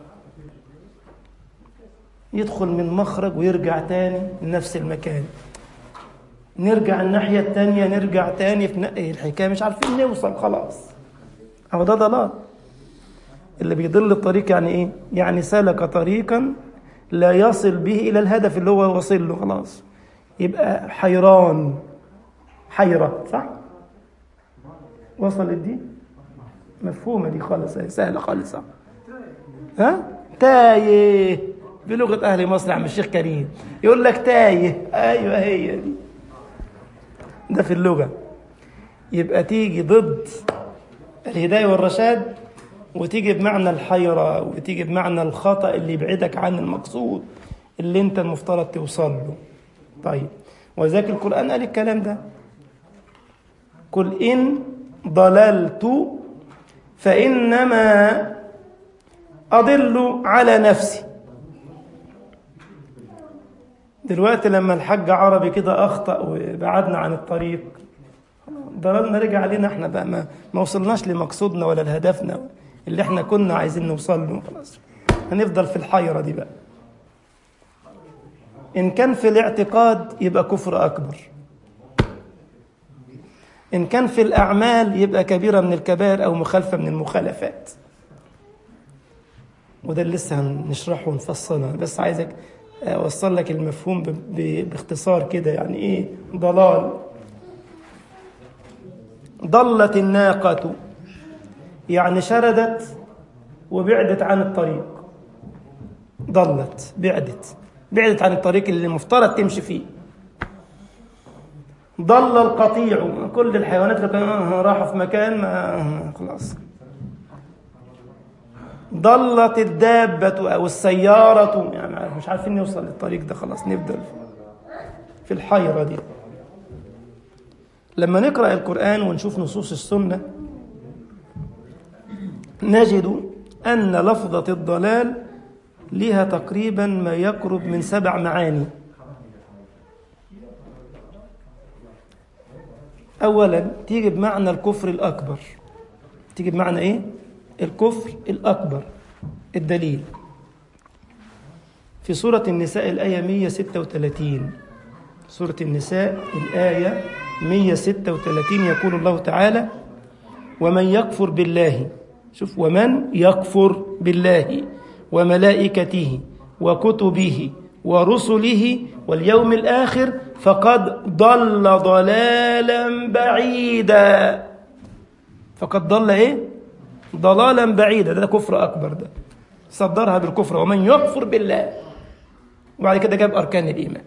يدخل من مخرج ويرجع تاني لنفس المكان، نرجع الناحية التانية، نرجع تاني في الحكاية مش عارفين نوصل خلاص. أو ده ضلال. اللي بيضل الطريق يعني إيه؟ يعني سلك طريقا لا يصل به إلى الهدف اللي هو وصل له خلاص، يبقى حيران، حيرة، صح؟ وصلت دي؟ مفهومة دي خالص، سهلة خالص. ها؟ تايه بلغة أهل مصر. عم الشيخ كريم يقول لك تايه، أيوة هي دي، ده في اللغة. يبقى تيجي ضد الهداية والرشاد، وتيجي بمعنى الحيرة، وتيجي بمعنى الخطأ اللي يبعدك عن المقصود اللي انت المفترض توصل له. طيب، وذاك القرآن قال الكلام ده، قل إن ضللت فإنما أضل على نفسي. دلوقتي لما الحاج عربي كده أخطأ وبعدنا عن الطريق، ضللنا، رجع علينا احنا بقى، ما وصلناش لمقصودنا ولا لهدفنا اللي احنا كنا عايزين نوصل له. خلاص هنفضل في الحيرة دي بقى. إن كان في الاعتقاد يبقى كفر أكبر، إن كان في الأعمال يبقى كبيرة من الكبائر أو مخالفة من المخالفات. وده اللي لسه هنشرحه ونفصله، بس عايزك أوصل لك المفهوم باختصار كده. يعني إيه ضلال؟ ضلت الناقة يعني شردت وبعدت عن الطريق، ضلت، بعدت عن الطريق اللي المفترض تمشي فيه. ضل القطيع، كل الحيوانات اللي كانوا راحوا في مكان خلاص. ضلت الدابة أو السيارة، يعني مش عارفين نوصل للطريق ده، خلاص نبدأ في الحيرة دي. لما نقرأ القرآن ونشوف نصوص السنة نجد أن لفظة الضلال لها تقريبا ما يقرب من 7 معاني. أولا تيجي بمعنى الكفر الأكبر. تيجي بمعنى إيه؟ الكفر الأكبر. الدليل في سورة النساء الآية 136. سورة النساء الآية 136 يقول الله تعالى: ومن يكفر بالله، شوف، ومن يكفر بالله وملائكته وكتبه ورسله واليوم الآخر فقد ضل ضلالا بعيدا. فقد ضل إيه؟ ضلالا بعيدا. ده كفر أكبر، ده صدرها بالكفر، ومن يكفر بالله، وبعد كده جاب أركان الإيمان.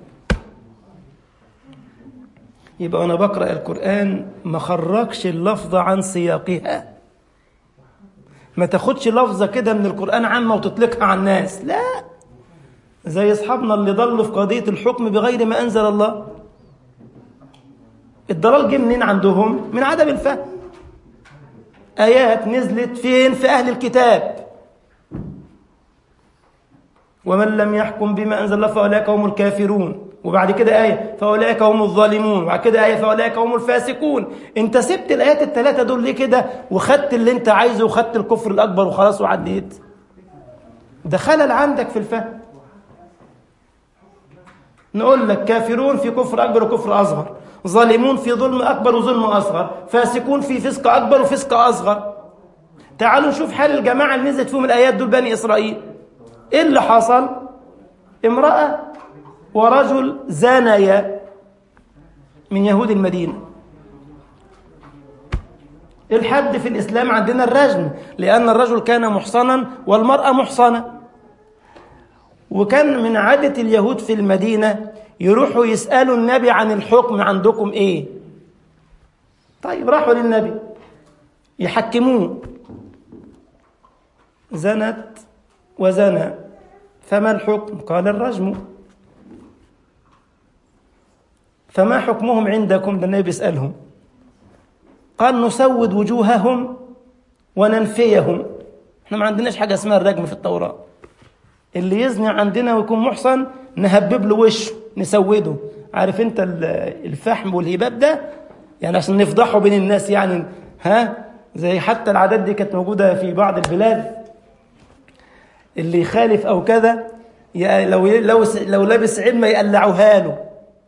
يبقى أنا بقرأ القرآن ما خرجش اللفظة عن سياقها، ما تاخدش لفظة كده من القرآن عامة وتطلقها على الناس، لا، زي أصحابنا اللي ضلوا في قضية الحكم بغير ما أنزل الله. الضلال جه منين عندهم؟ من عدم الفهم. آيات نزلت فين؟ في أهل الكتاب: ومن لم يحكم بما أنزل الله فأولئك هم الكافرون، وبعد كده آية فأولئك هم الظالمون، وبعد كده آية فأولئك هم الفاسقون. انت سبت الآيات الثلاثة دول ليه كده وخدت اللي انت عايزه وخدت الكفر الأكبر وخلاص وعديت؟ ده خلل عندك في الفهم. نقول لك كافرون في كفر أكبر وكفر أصغر، ظالمون في ظلم أكبر وظلم أصغر، فاسقون في فسق أكبر وفسق أصغر. تعالوا نشوف حال الجماعة اللي نزلت فيهم الآيات دول، بني إسرائيل. إيه اللي حصل؟ امرأة ورجل زانيا من يهود المدينة. الحد في الإسلام عندنا الرجم، لأن الرجل كان محصنا والمرأة محصنة. وكان من عادة اليهود في المدينة يروحوا يسألوا النبي عن الحكم، عندكم إيه؟ طيب راحوا للنبي يحكموه: زنت وزنى، فما الحكم؟ قال الرجم. فما حكمهم عندكم؟ ده النبي بيسألهم. قال: نسود وجوههم وننفيهم. احنا ما عندناش حاجة اسمها الرجم في التوراة. اللي يزني عندنا ويكون محصن نهبب له وشه، نسوده. عارف انت الفحم والهباب ده، يعني عشان نفضحه بين الناس، يعني زي حتى العادات دي كانت موجودة في بعض البلاد. اللي يخالف او كذا لو لابس عمة يقلعوها له.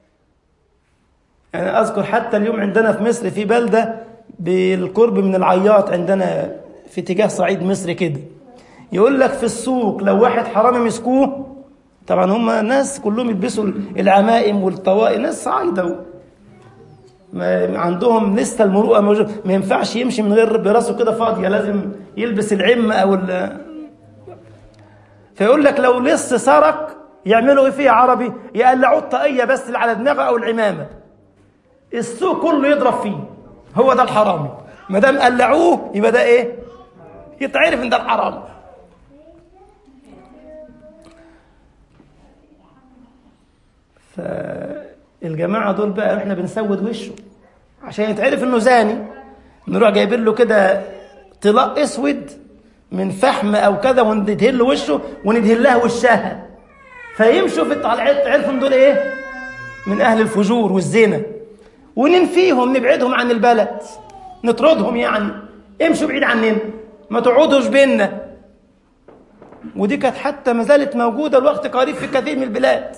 يعني أذكر حتى اليوم عندنا في مصر في بلدة بالقرب من العياط عندنا في اتجاه صعيد مصر كده، يقول لك في السوق لو واحد حرامي مسكوه، طبعا هم ناس كلهم يلبسوا العمائم والطواقي، ناس صعيدة عندهم لسه المروءة موجودة، ما ينفعش يمشي من غير براسه كده فاضية، لازم يلبس العمة أو فيقول لك لو لسه سرق يعملوا ايه فيه عربي؟ يقلعوه الطاقية بس اللي على دماغه أو العمامة، السوق كله يضرب فيه. هو ده الحرامي، ما دام قلعوه يبقى ده ايه؟ يتعرف ان ده الحرامي. فالجماعة دول بقى احنا بنسود وشه عشان يتعرف انه زاني، نروح جايبين له كده طلاق اسود من فحم او كذا وندهن له وشه وندهن لها وشها، فيمشوا في الطلعات تعرفوا ان دول ايه؟ من اهل الفجور والزنا، وننفيهم، نبعدهم عن البلد، نطردهم، يعني امشوا بعيد عننا، ما تقعدوش بيننا. ودي كانت حتى ما زالت موجودة الوقت قريب في كثير من البلاد.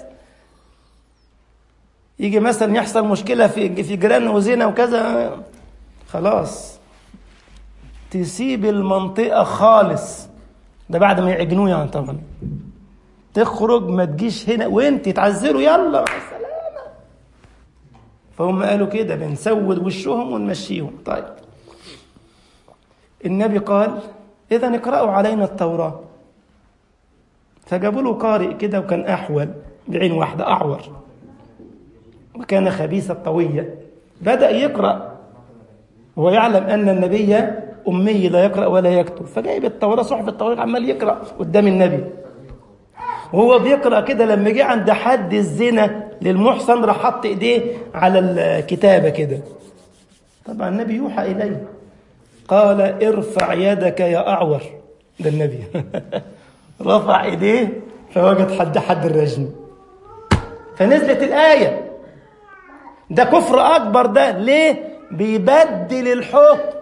يجي مثلا يحصل مشكلة في جيران وزنا وكذا، خلاص تسيب المنطقة خالص، ده بعد ما يعجنوه يعني طبعا، تخرج ما تجيش هنا وانت تعزلوا، يلا مع السلامة. فهم قالوا كده بنسود وشهم ونمشيهم. طيب النبي قال: إذا اقرأوا علينا التوراة. فجابوا له قارئ كده وكان أحول بعين واحدة، أعور، وكان خبيث الطوية، بدأ يقرأ، هو يعلم أن النبي أمي لا يقرأ ولا يكتب، فجايب التوراة، صحف التوراة، عمال يقرأ قدام النبي. وهو بيقرأ كده لما جه عند حد الزنا للمحصن راح حط إيديه على الكتابة كده. طبعا النبي يوحى إليه، قال ارفع يدك يا أعور. ده النبي رفع إيديه فوجد حد الرجم، فنزلت الآية. ده كفر أكبر. ده ليه؟ بيبدل الحكم،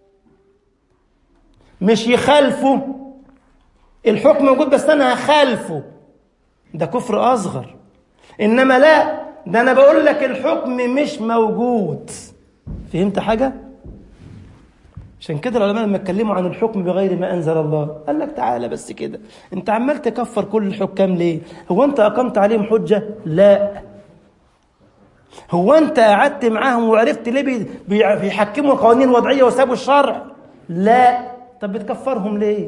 مش يخالفه. الحكم موجود بس أنا هخالفه، ده كفر أصغر. إنما لا، ده أنا بقول لك الحكم مش موجود. فهمت حاجة؟ عشان كده العلماء لما اتكلموا عن الحكم بغير ما أنزل الله قال لك تعالى بس كده، أنت عمال تكفر كل الحكام ليه؟ هو أنت أقمت عليهم حجة؟ لا. هو أنت قعدت معاهم وعرفت ليه بيحكموا قوانين وضعية وسابوا الشرع؟ لا. طب بتكفرهم ليه؟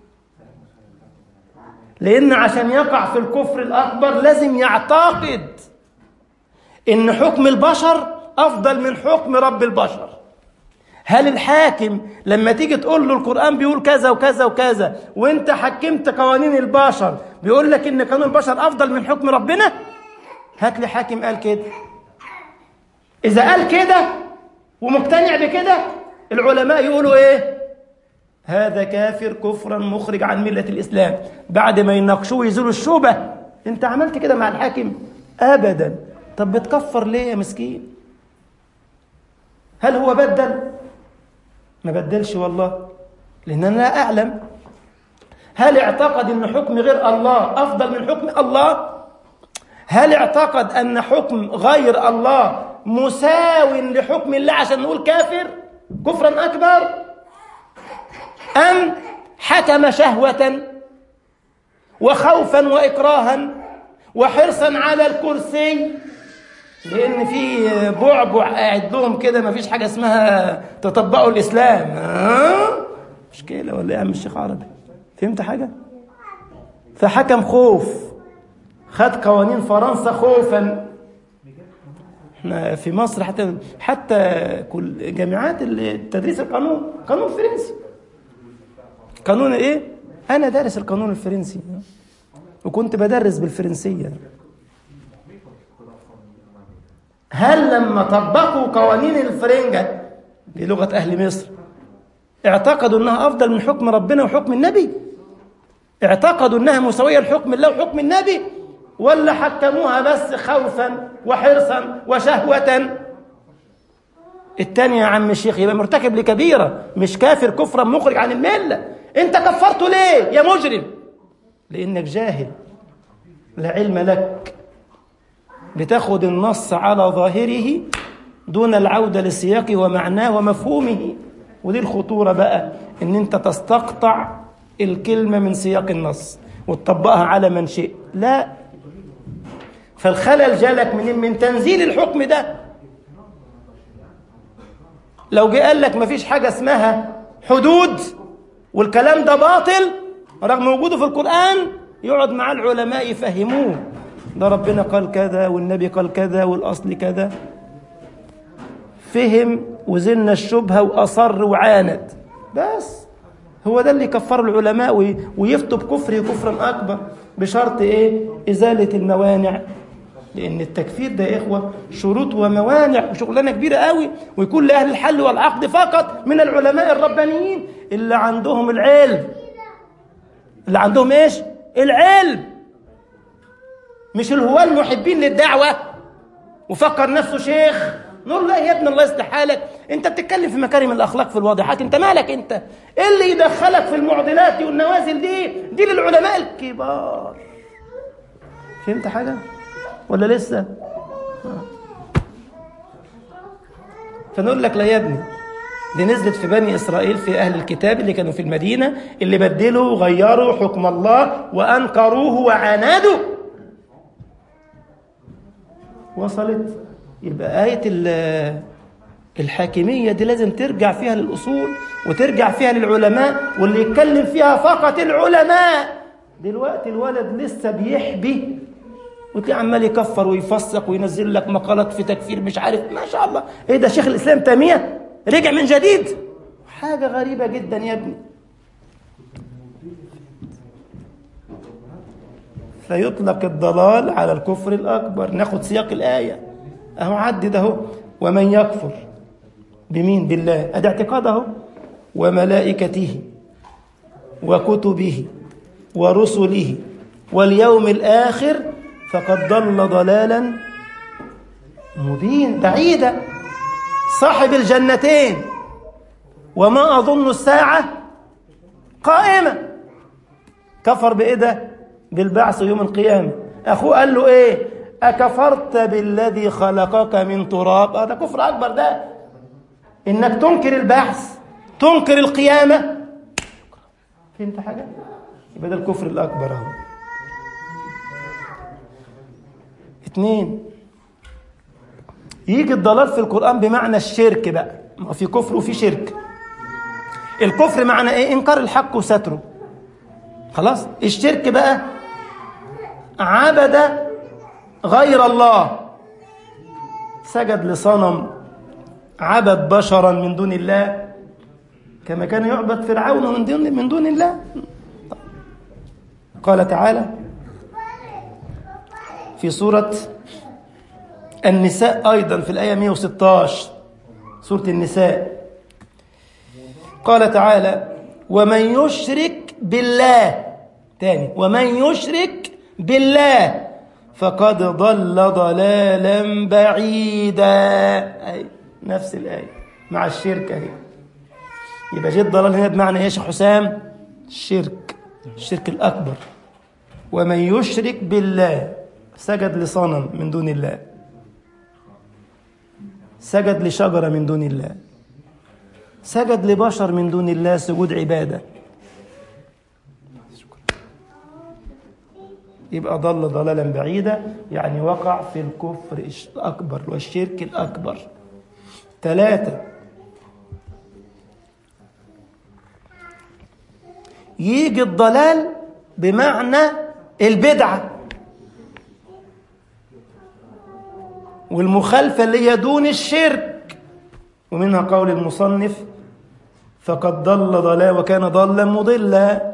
لأن عشان يقع في الكفر الأكبر لازم يعتقد إن حكم البشر أفضل من حكم رب البشر. هل الحاكم لما تيجي تقول له القرآن بيقول كذا وكذا وكذا وانت حكمت قوانين البشر بيقول لك ان قانون البشر افضل من حكم ربنا؟ هات لي حاكم قال كده. اذا قال كده ومقتنع بكده العلماء يقولوا ايه؟ هذا كافر كفرا مخرج عن ملة الاسلام. بعد ما يناقشوه ويزولوا الشبهة، انت عملت كده مع الحاكم؟ ابدا. طب بتكفر ليه يا مسكين؟ هل هو بدل؟ ما بدلش والله، لأن أنا لا أعلم. هل اعتقد أن حكم غير الله أفضل من حكم الله؟ هل اعتقد أن حكم غير الله مساو لحكم الله عشان نقول كافر كفرا أكبر؟ أم حكم شهوة وخوفا وإكراها وحرصا على الكرسي، لأن في بعبع قاعد لهم كده ما فيش حاجة اسمها تطبقوا الإسلام. مشكلة ولا إيه يا عم الشيخ عربي؟ فهمت حاجة؟ فحكم خوف، خد قوانين فرنسا خوفا. احنا في مصر حتى كل جامعات التدريس القانون قانون فرنسي. قانون ايه؟ أنا دارس القانون الفرنسي وكنت بدرس بالفرنسية. هل لما طبقوا قوانين الفرنجة بلغة أهل مصر اعتقدوا أنها أفضل من حكم ربنا وحكم النبي؟ اعتقدوا أنها مساوية لحكم الله وحكم النبي؟ ولا حكموها بس خوفا وحرصا وشهوة؟ التاني يا عم الشيخ يبقى مرتكب لكبيرة، مش كافر كفرا مخرج عن الملة. انت كفرته ليه يا مجرم؟ لأنك جاهل لا علم لك، بتاخد النص على ظاهره دون العودة لسياقه ومعناه ومفهومه. ودي الخطورة بقى، ان انت تستقطع الكلمة من سياق النص وتطبقها على من شئ. لا. فالخلل جالك من تنزيل الحكم ده. لو جه قال لك مفيش حاجة اسمها حدود والكلام ده باطل رغم وجوده في القرآن، يقعد مع العلماء يفهموه ده ربنا قال كذا والنبي قال كذا والأصل كذا. فهم وزلنا الشبهة وأصر وعاند، بس هو ده اللي كفر العلماء ويفتوا بكفره كفرا أكبر بشرط إيه؟ إزالة الموانع. لأن التكفير ده يا إخوة شروط وموانع وشغلانة كبيرة قوي، ويكون لأهل الحل والعقد فقط من العلماء الربانيين اللي عندهم العلم. اللي عندهم إيش؟ العلم، مش الهواة المحبين للدعوة وفكر نفسه شيخ. نقول لا يا ابن الله يصلح حالك، انت بتتكلم في مكارم الأخلاق في الواضحات، انت مالك انت؟ ايه اللي يدخلك في المعضلات دي والنوازل دي للعلماء الكبار. فهمت حاجة ولا لسه؟ فنقول لك لا يا ابني، دي نزلت في بني إسرائيل في أهل الكتاب اللي كانوا في المدينة اللي بدلوا وغيروا حكم الله وأنكروه وعاندوا. وصلت؟ يبقى آية الحاكمية دي لازم ترجع فيها للأصول وترجع فيها للعلماء، واللي يتكلم فيها فقط العلماء. دلوقتي الولد لسه بيحبي وتلاقيه عمال يكفر ويفسق وينزل لك مقالات في تكفير مش عارف، ما شاء الله، ايه ده شيخ الاسلام تيمية رجع من جديد؟ حاجة غريبة جدا يا ابني. فيطلق الضلال على الكفر الأكبر. ناخد سياق الآية اهو، عدد اهو، ومن يكفر بمين؟ بالله، ادي اعتقاده، وملائكته وكتبه ورسله واليوم الآخر فقد ضل ضلالا مبين بعيدا. صاحب الجنتين وما أظن الساعة قائمة، كفر بإيه ده؟ بالبعث يوم القيامة. أخوه قال له إيه؟ أكفرت بالذي خلقك من تراب؟ هذا كفر أكبر ده، إنك تنكر البعث، تنكر القيامة. فهمت حاجة؟ يبقى ده الكفر الأكبر اهو. 2، يجي الضلال في القرآن بمعنى الشرك بقى، ما في كفر وفي شرك. الكفر معنى ايه؟ انكار الحق وستره، خلاص. الشرك بقى عبد غير الله، سجد لصنم، عبد بشرا من دون الله، كما كان يعبد فرعون من دون الله. قال تعالى في سورة النساء أيضا في الآية 116، سورة النساء، قال تعالى ومن يشرك بالله، تاني ومن يشرك بالله فقد ضل ضلالا بعيدا. أي نفس الآية مع الشرك أهي. يبقى جه الضلال هنا بمعنى ايه يا شيخ حسام؟ الشرك، الشرك الأكبر. ومن يشرك بالله، سجد لصنم من دون الله، سجد لشجرة من دون الله، سجد لبشر من دون الله سجود عبادة، يبقى ضل ضلالا بعيدا، يعني وقع في الكفر الأكبر والشرك الأكبر. 3، يجي الضلال بمعنى البدعة والمخالفة اللي هي دون الشرك، ومنها قول المصنف فقد ضل ضلالا وكان ضلا مضلا.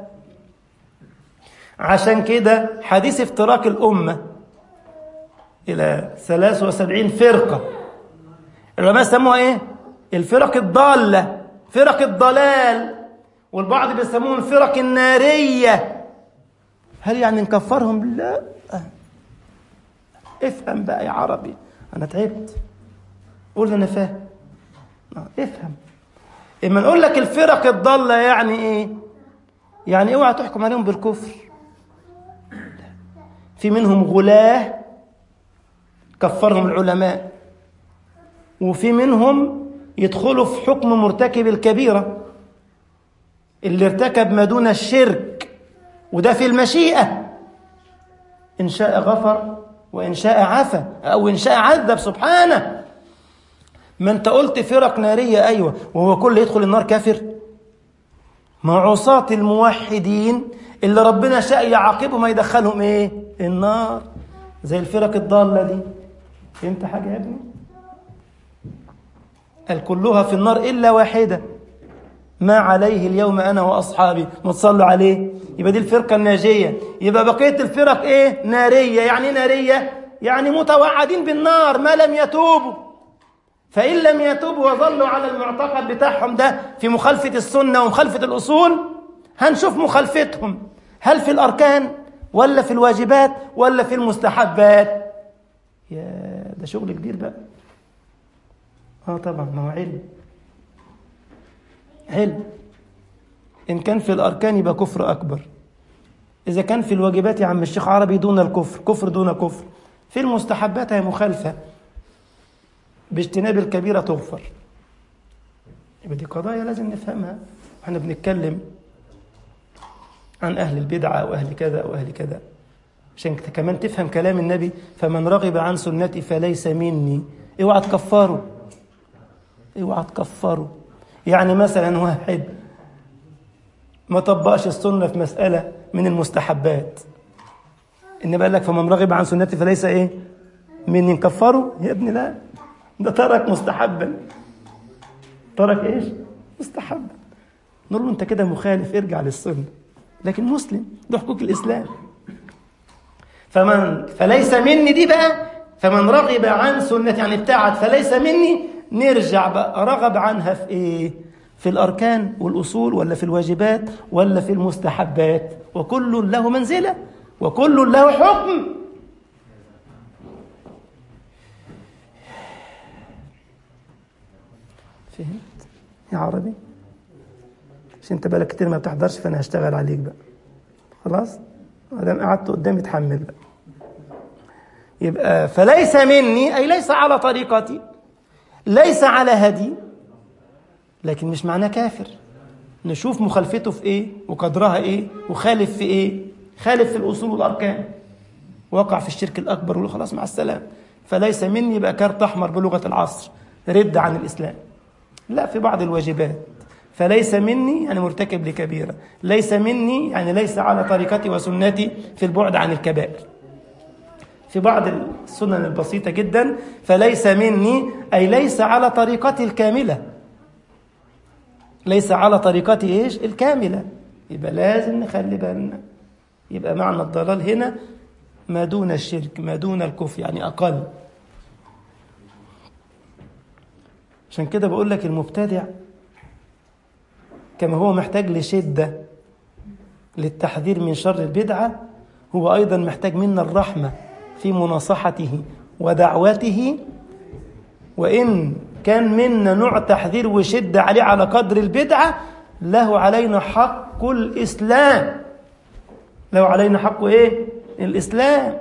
عشان كده حديث افتراق الأمة إلى 73 فرقة، العلماء سموها إيه؟ الفرق الضالة، فرق الضلال، والبعض بيسموهم الفرق النارية. هل يعني نكفرهم؟ لا، افهم بقى يا عربي، أنا تعبت، قول أنا فاهم، افهم. إما نقول لك الفرق الضالة يعني إيه؟ يعني اوعى تحكم عليهم بالكفر. في منهم غلاة كفرهم العلماء، وفي منهم يدخلوا في حكم مرتكب الكبيرة اللي ارتكب ما دون الشرك، وده في المشيئة، إن شاء غفر وإن شاء عفى أو إن شاء عذب سبحانه. ما أنت قلت فرق نارية، أيوة، وهو كل يدخل النار كافر؟ مع عصاة الموحدين اللي ربنا شاء يعاقبهم ما يدخلهم إيه؟ النار، زي الفرق الضالة دي. فهمت حاجة يا ابني؟ قال كلها في النار إلا واحدة، ما عليه اليوم أنا وأصحابي، ما تصلوا عليه. يبقى دي الفرقة الناجية. يبقى بقية الفرق إيه؟ نارية. يعني نارية يعني متوعدين بالنار ما لم يتوبوا. فإن لم يتوبوا وظلوا على المعتقد بتاعهم ده في مخالفة السنة ومخالفة الأصول، هنشوف مخالفتهم هل في الأركان ولا في الواجبات ولا في المستحبات. يا ده شغل كبير بقى. طبعا، ما هو علم. إن كان في الأركان يبقى كفر أكبر، إذا كان في الواجبات يا عم الشيخ عربي دون الكفر، كفر دون كفر. في المستحبات هي مخالفة، باجتناب الكبيرة تغفر. يبقى دي قضايا لازم نفهمها واحنا بنتكلم عن أهل البدعة أو أهل كذا أو أهل كذا، عشان كمان تفهم كلام النبي فمن رغب عن سنتي فليس مني. اوعى تكفروا، اوعى تكفروا. يعني مثلا واحد ما طبقش السنة في مسألة من المستحبات، إن بقى لك فمن رغب عن سنتي فليس إيه من يكفره يا ابني، لا ده ترك مستحبا، ترك إيش مستحبا. نقول له أنت كده مخالف، ارجع للسنة، لكن مسلم، ده حقوق الإسلام. فليس مني دي بقى، فمن رغب عن سنتي يعني ابتعد فليس مني، نرجع بقى رغب عنها في إيه؟ في الأركان والأصول، ولا في الواجبات، ولا في المستحبات؟ وكل له منزلة وكل له حكم. فهمت يا عربي؟ عشان انت بقالك كتير ما بتحضرش، فانا هشتغل عليك بقى خلاص، ما دام قعدت قدامي اتحمل بقى. يبقى فليس مني أي ليس على طريقتي، ليس على هدي، لكن مش معناه كافر. نشوف مخالفته في ايه وقدرها ايه، وخالف في ايه، خالف في الأصول والأركان، وقع في الشرك الأكبر وله خلاص مع السلام. فليس مني يبقى كارت أحمر بلغة العصر، رد عن الإسلام. لا، في بعض الواجبات فليس مني يعني مرتكب لكبيرة، ليس مني يعني ليس على طريقتي وسنتي في البعد عن الكبائر. في بعض السنن البسيطة جدا فليس مني أي ليس على طريقتي الكاملة، ليس على طريقتي إيش الكاملة. يبقى لازم نخلي بالنا. يبقى معنى الضلال هنا ما دون الشرك، ما دون الكفر، يعني أقل. عشان كده بقول لك المبتدع كما هو محتاج لشدة للتحذير من شر البدعة، هو أيضا محتاج منا الرحمة في مناصحته ودعوته. وإن كان منا نوع تحذير وشدة عليه على قدر البدعة، له علينا حق الإسلام، له علينا حق إيه؟ الإسلام.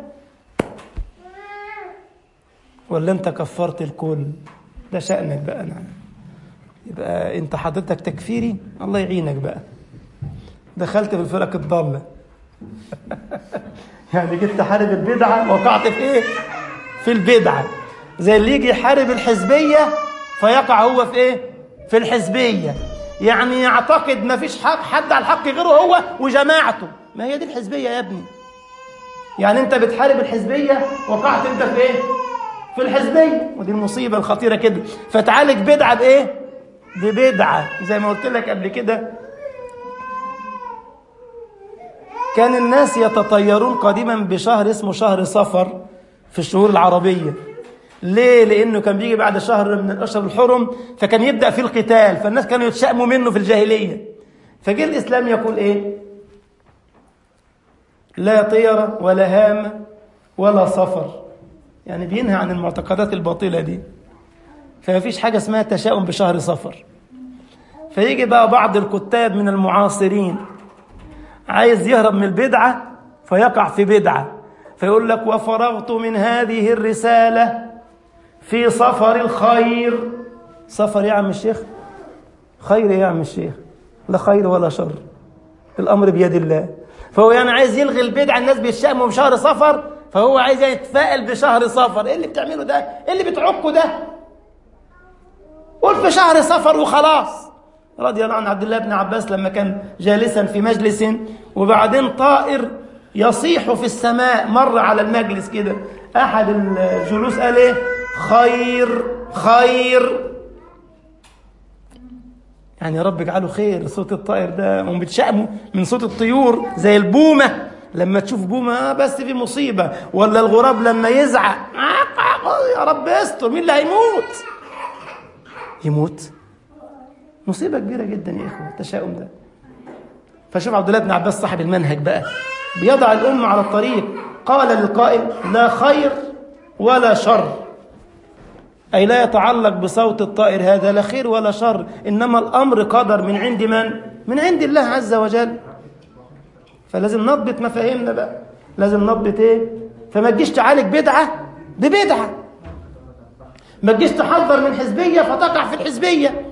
ولا أنت كفرت الكل؟ ده شأنك بقى. أنا يبقى أنت حضرتك تكفيري، الله يعينك بقى، دخلت في الفرق الضالة. يعني جيت تحارب البدعة وقعت في إيه؟ في البدعة. زي اللي يجي يحارب الحزبية فيقع هو في إيه؟ في الحزبية. يعني يعتقد ما فيش حد على الحق غيره هو وجماعته. ما هي دي الحزبية يا ابني. يعني أنت بتحارب الحزبية وقعت أنت في إيه؟ في الحزبية. ودي المصيبة الخطيرة كده. فتعالج بدعة بإيه؟ ببدعة. زي ما قلت لك قبل كده، كان الناس يتطيرون قديما بشهر اسمه شهر صفر في الشهور العربية. ليه؟ لأنه كان بيجي بعد شهر من الأشهر الحرم، فكان يبدأ فيه القتال، فالناس كانوا يتشائموا منه في الجاهلية. فجاء الإسلام يقول إيه؟ لا طيرة ولا هامة ولا صفر، يعني بينهى عن المعتقدات الباطلة دي. فما فيش حاجة اسمها تشاؤم بشهر صفر. فيجي بقى بعض الكتاب من المعاصرين عايز يهرب من البدعة فيقع في بدعة، فيقول لك وفرغت من هذه الرسالة في صفر الخير. صفر يا عم الشيخ؟ خير يا عم الشيخ؟ لا خير ولا شر، الأمر بيد الله. فهو يعني عايز يلغي البدعة. الناس بيتشائموا بشهر صفر، فهو عايز يتفائل بشهر صفر. ايه اللي بتعمله ده؟ ايه اللي بتعكه ده؟ قول في شهر صفر وخلاص. رضي الله عن عبد الله بن عباس لما كان جالسا في مجلس، وبعدين طائر يصيح في السماء مر على المجلس كده، أحد الجلوس قال إيه؟ خير خير، يعني يا رب اجعله خير. صوت الطائر ده هم بتشأموا من صوت الطيور، زي البومة لما تشوف بومة بس في مصيبة، ولا الغراب لما يزعق يا رب استر، مين اللي هيموت؟ يموت، مصيبة كبيرة جدا يا إخوة التشاؤم ده. فشوف عبد الله بن عباس صاحب المنهج بقى بيضع الأمة على الطريق. قال للقائل لا خير ولا شر، أي لا يتعلق بصوت الطائر هذا لا خير ولا شر، إنما الأمر قدر من عند من؟ من عند الله عز وجل. فلازم نضبط مفاهيمنا بقى، لازم نضبط إيه؟ فما تجيش تعالج بدعة ببدعة، ما تجيش تحذر من حزبية فتقع في الحزبية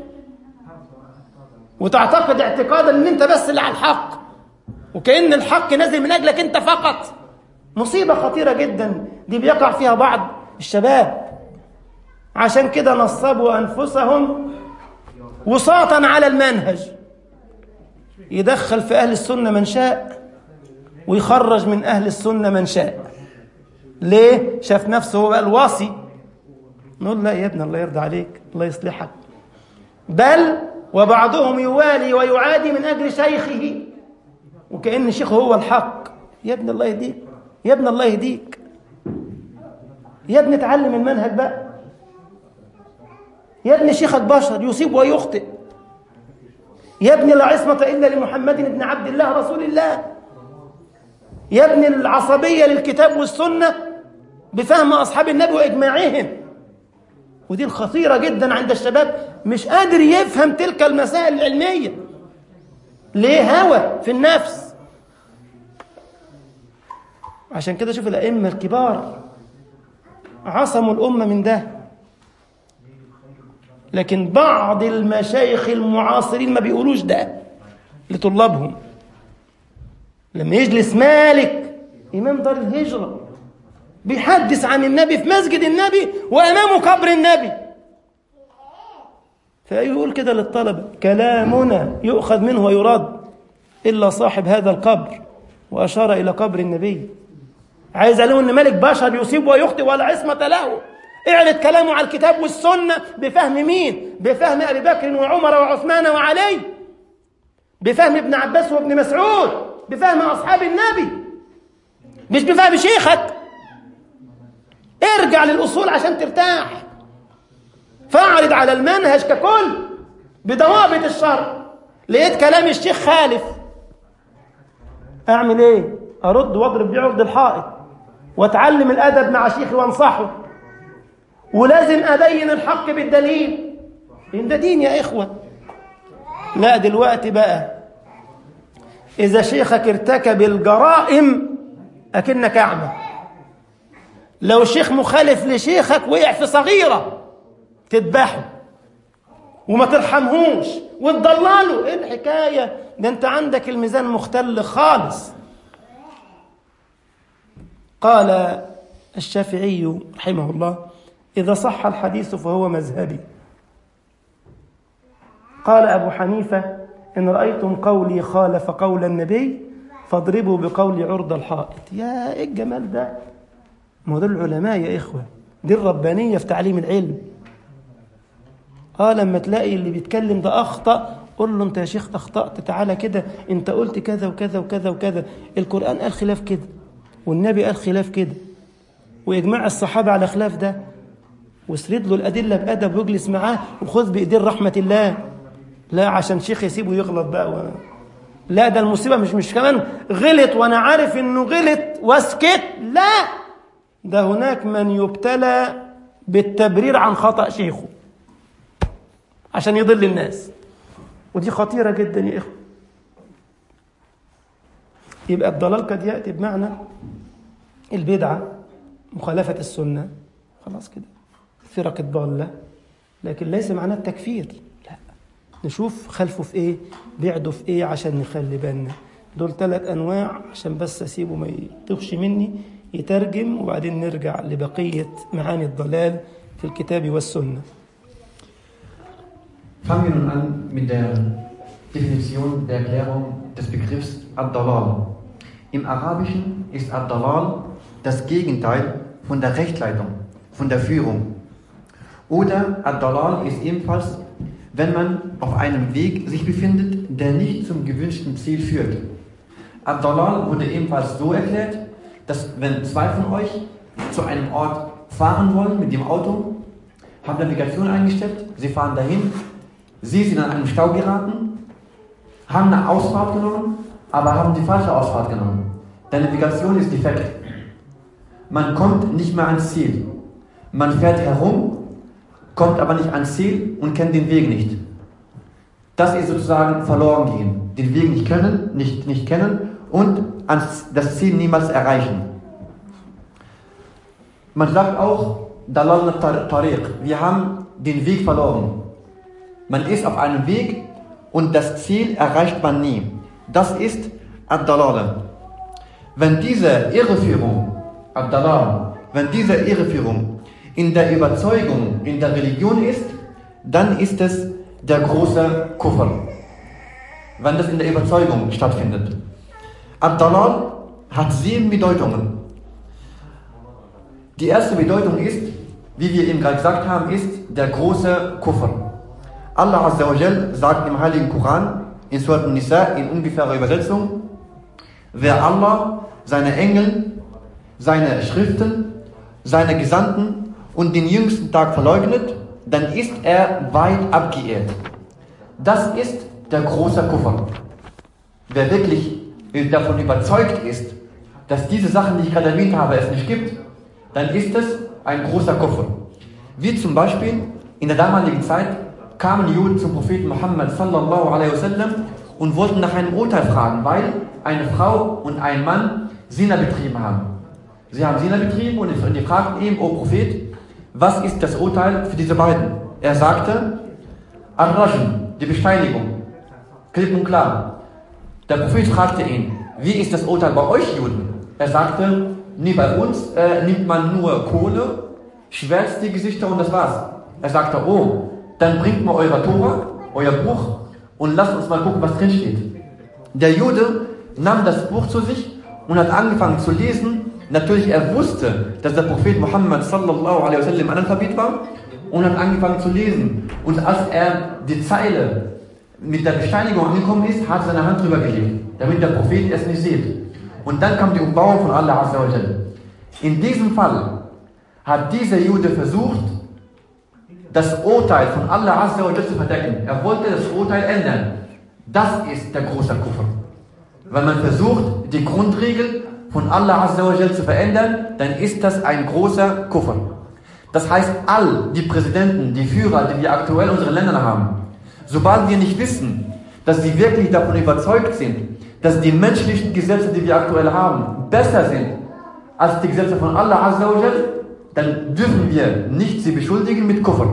وتعتقد اعتقادا ان انت بس اللي على الحق، وكأن الحق نازل من اجلك انت فقط. مصيبة خطيرة جدا دي بيقع فيها بعض الشباب. عشان كده نصبوا انفسهم وساطا على المنهج، يدخل في اهل السنة من شاء ويخرج من أهل السنة من شاء. ليه؟ شاف نفسه هو بقى الواصي. نقول لا يا ابن الله يرضى عليك، الله يصلحك. بل وبعضهم يوالي ويعادي من أجل شيخه، وكأن شيخه هو الحق. يا ابن الله يهديك، يا ابن الله يهديك، يا ابن اتعلم المنهج بقى. يا ابن شيخك بشر يصيب ويخطئ. يا ابن لا عصمة إلا لمحمد بن عبد الله رسول الله. يا ابن العصبية للكتاب والسنة بفهم أصحاب النبي وإجماعهم. ودي الخطيرة جدا عند الشباب، مش قادر يفهم تلك المسائل العلمية. ليه؟ هوى في النفس. عشان كده شوف الأئمة الكبار عصموا الأمة من ده. لكن بعض المشايخ المعاصرين ما بيقولوش ده لطلابهم. لما يجلس مالك إمام دار الهجرة بيحدث عن النبي في مسجد النبي وأمامه قبر النبي، فيقول كده للطلبة: كلامنا يؤخذ منه ويرد إلا صاحب هذا القبر، وأشار إلى قبر النبي. عايز أقول إن ملك بشر يصيب ويخطئ ولا عصمة له. اعرض كلامه على الكتاب والسنة بفهم مين؟ بفهم أبي بكر وعمر وعثمان وعلي، بفهم ابن عباس وابن مسعود، بفهم أصحاب النبي، مش بفهم شيخك. ارجع للأصول عشان ترتاح. فاعرض على المنهج ككل بضوابط الشرع. لقيت كلام الشيخ خالف، أعمل إيه؟ أرد وأضرب بيه عرض الحائط، وأتعلم الأدب مع شيخي وأنصحه، ولازم أبين الحق بالدليل. إن ده دين يا إخوة. لا دلوقتي بقى إذا شيخك ارتكب الجرائم أكنك أعمى. لو الشيخ مخالف لشيخك وقع في صغيرة تذبحه وما ترحمهوش وتضلله. إيه الحكاية؟ ده أنت عندك الميزان مختل خالص. قال الشافعي رحمه الله: إذا صح الحديث فهو مذهبي. قال أبو حنيفة: إن رأيتم قولي خالف قول النبي فاضربوا بقولي عرض الحائط. يا إيه الجمال ده! ما دول العلماء يا إخوة، دي الربانية في تعليم العلم. لما تلاقي اللي بيتكلم ده أخطأ قل له: أنت يا شيخ أخطأت، تعالى كده، أنت قلت كذا وكذا وكذا وكذا، القرآن قال خلاف كده، والنبي قال خلاف كده، وإجماع الصحابة على خلاف ده. واسرد له الأدلة بأدب واجلس معاه وخذ بإيدين رحمة الله. لا عشان شيخ يسيبه يغلط بقى لا ده المصيبة مش كمان غلط وأنا عارف إنه غلط واسكت. لا، ده هناك من يبتلى بالتبرير عن خطأ شيخه عشان يضل الناس، ودي خطيرة جدا يا إخوة. يبقى الضلال قد يأتي بمعنى البدعة، مخالفة السنة، خلاص كده فرق الضالة، لكن ليس معناه التكفير. لا، نشوف خلفه في ايه، بعده في ايه عشان نخلي بالنا. دول 3 أنواع عشان بس أسيبه ما يطغش مني، يترجم وبعدين نرجع لبقية معاني الضلال في الكتاب والسنة. Fangen wir nun an mit der Definition der Erklärung des Begriffs Ad-Dalal. Im Arabischen ist Ad-Dalal das Gegenteil von der Rechtleitung, von der Führung. Oder Ad-Dalal ist ebenfalls, wenn man auf einem Weg sich befindet, der nicht zum gewünschten Ziel führt. Ad-Dalal wurde ebenfalls so erklärt, dass wenn 2 von euch zu einem Ort fahren wollen mit dem Auto, haben Navigation eingestellt, sie fahren dahin, sie sind an einem Stau geraten, haben eine Ausfahrt genommen, aber haben die falsche Ausfahrt genommen. Die Navigation ist defekt. Man kommt nicht mehr ans Ziel. Man fährt herum, kommt aber nicht ans Ziel und kennt den Weg nicht. Das ist sozusagen verloren gehen. Den Weg nicht kennen und das Ziel niemals erreichen. Man sagt auch, Dalal al-Tariq, wir haben den Weg verloren. Man ist auf einem Weg und das Ziel erreicht man nie. Das ist Ad-Dalal. Wenn diese Irreführung, Ad-Dalal, wenn diese Irreführung in der Überzeugung, in der Religion ist, dann ist es der große Kufr. Wenn das in der Überzeugung stattfindet. Ad-Dalal hat 7 Bedeutungen. Die erste Bedeutung ist, wie wir eben gerade gesagt haben, ist der große Kufr. Allah Azza wa Jal sagt im Heiligen Koran, in Surat An-Nisa, in ungefährer Übersetzung, wer Allah, seine Engel, seine Schriften, seine Gesandten und den jüngsten Tag verleugnet, dann ist er weit abgeehrt. Das ist der große Kufr. Wer wirklich davon überzeugt ist, dass diese Sachen, die ich gerade erwähnt habe, es nicht gibt, dann ist es ein großer Kufr. Wie zum Beispiel in der damaligen Zeit kamen die Juden zum Propheten Muhammad sallallahu alaihi wasallam und wollten nach einem Urteil fragen, weil eine Frau und ein Mann Zina betrieben haben. Sie haben Zina betrieben und die fragten ihm, O Prophet, was ist das Urteil für diese beiden? Er sagte, Ar-Rajm, die Besteinigung. Klipp und klar. Der Prophet fragte ihn, wie ist das Urteil bei euch Juden? Er sagte, nee, bei uns nimmt man nur Kohle, schwärzt die Gesichter und das war's. Er sagte, oh, dann bringt mal eure Tora, euer Buch und lasst uns mal gucken, was drin steht. Der Jude nahm das Buch zu sich und hat angefangen zu lesen. Natürlich, er wusste, dass der Prophet Muhammad sallallahu alaihi wasallam Analphabet war und hat angefangen zu lesen. Und als er die Zeile mit der Besteinigung angekommen ist, hat er seine Hand drüber gelegt, damit der Prophet es nicht sieht. Und dann kam die Umbauung von Allah Azza wa Jal. In diesem Fall hat dieser Jude versucht, das Urteil von Allah Azza wa Jal zu verdecken. Er wollte das Urteil ändern. Das ist der große Kufr. Wenn man versucht, die Grundregel von Allah Azza wa Jal zu verändern, dann ist das ein großer Kufr. Das heißt, all die Präsidenten, die Führer, die wir aktuell in unseren Ländern haben, sobald wir nicht wissen, dass sie wirklich davon überzeugt sind, dass die menschlichen Gesetze, die wir aktuell haben, besser sind als die Gesetze von Allah Azza wa Jal, dann dürfen wir nicht sie beschuldigen mit Kufr.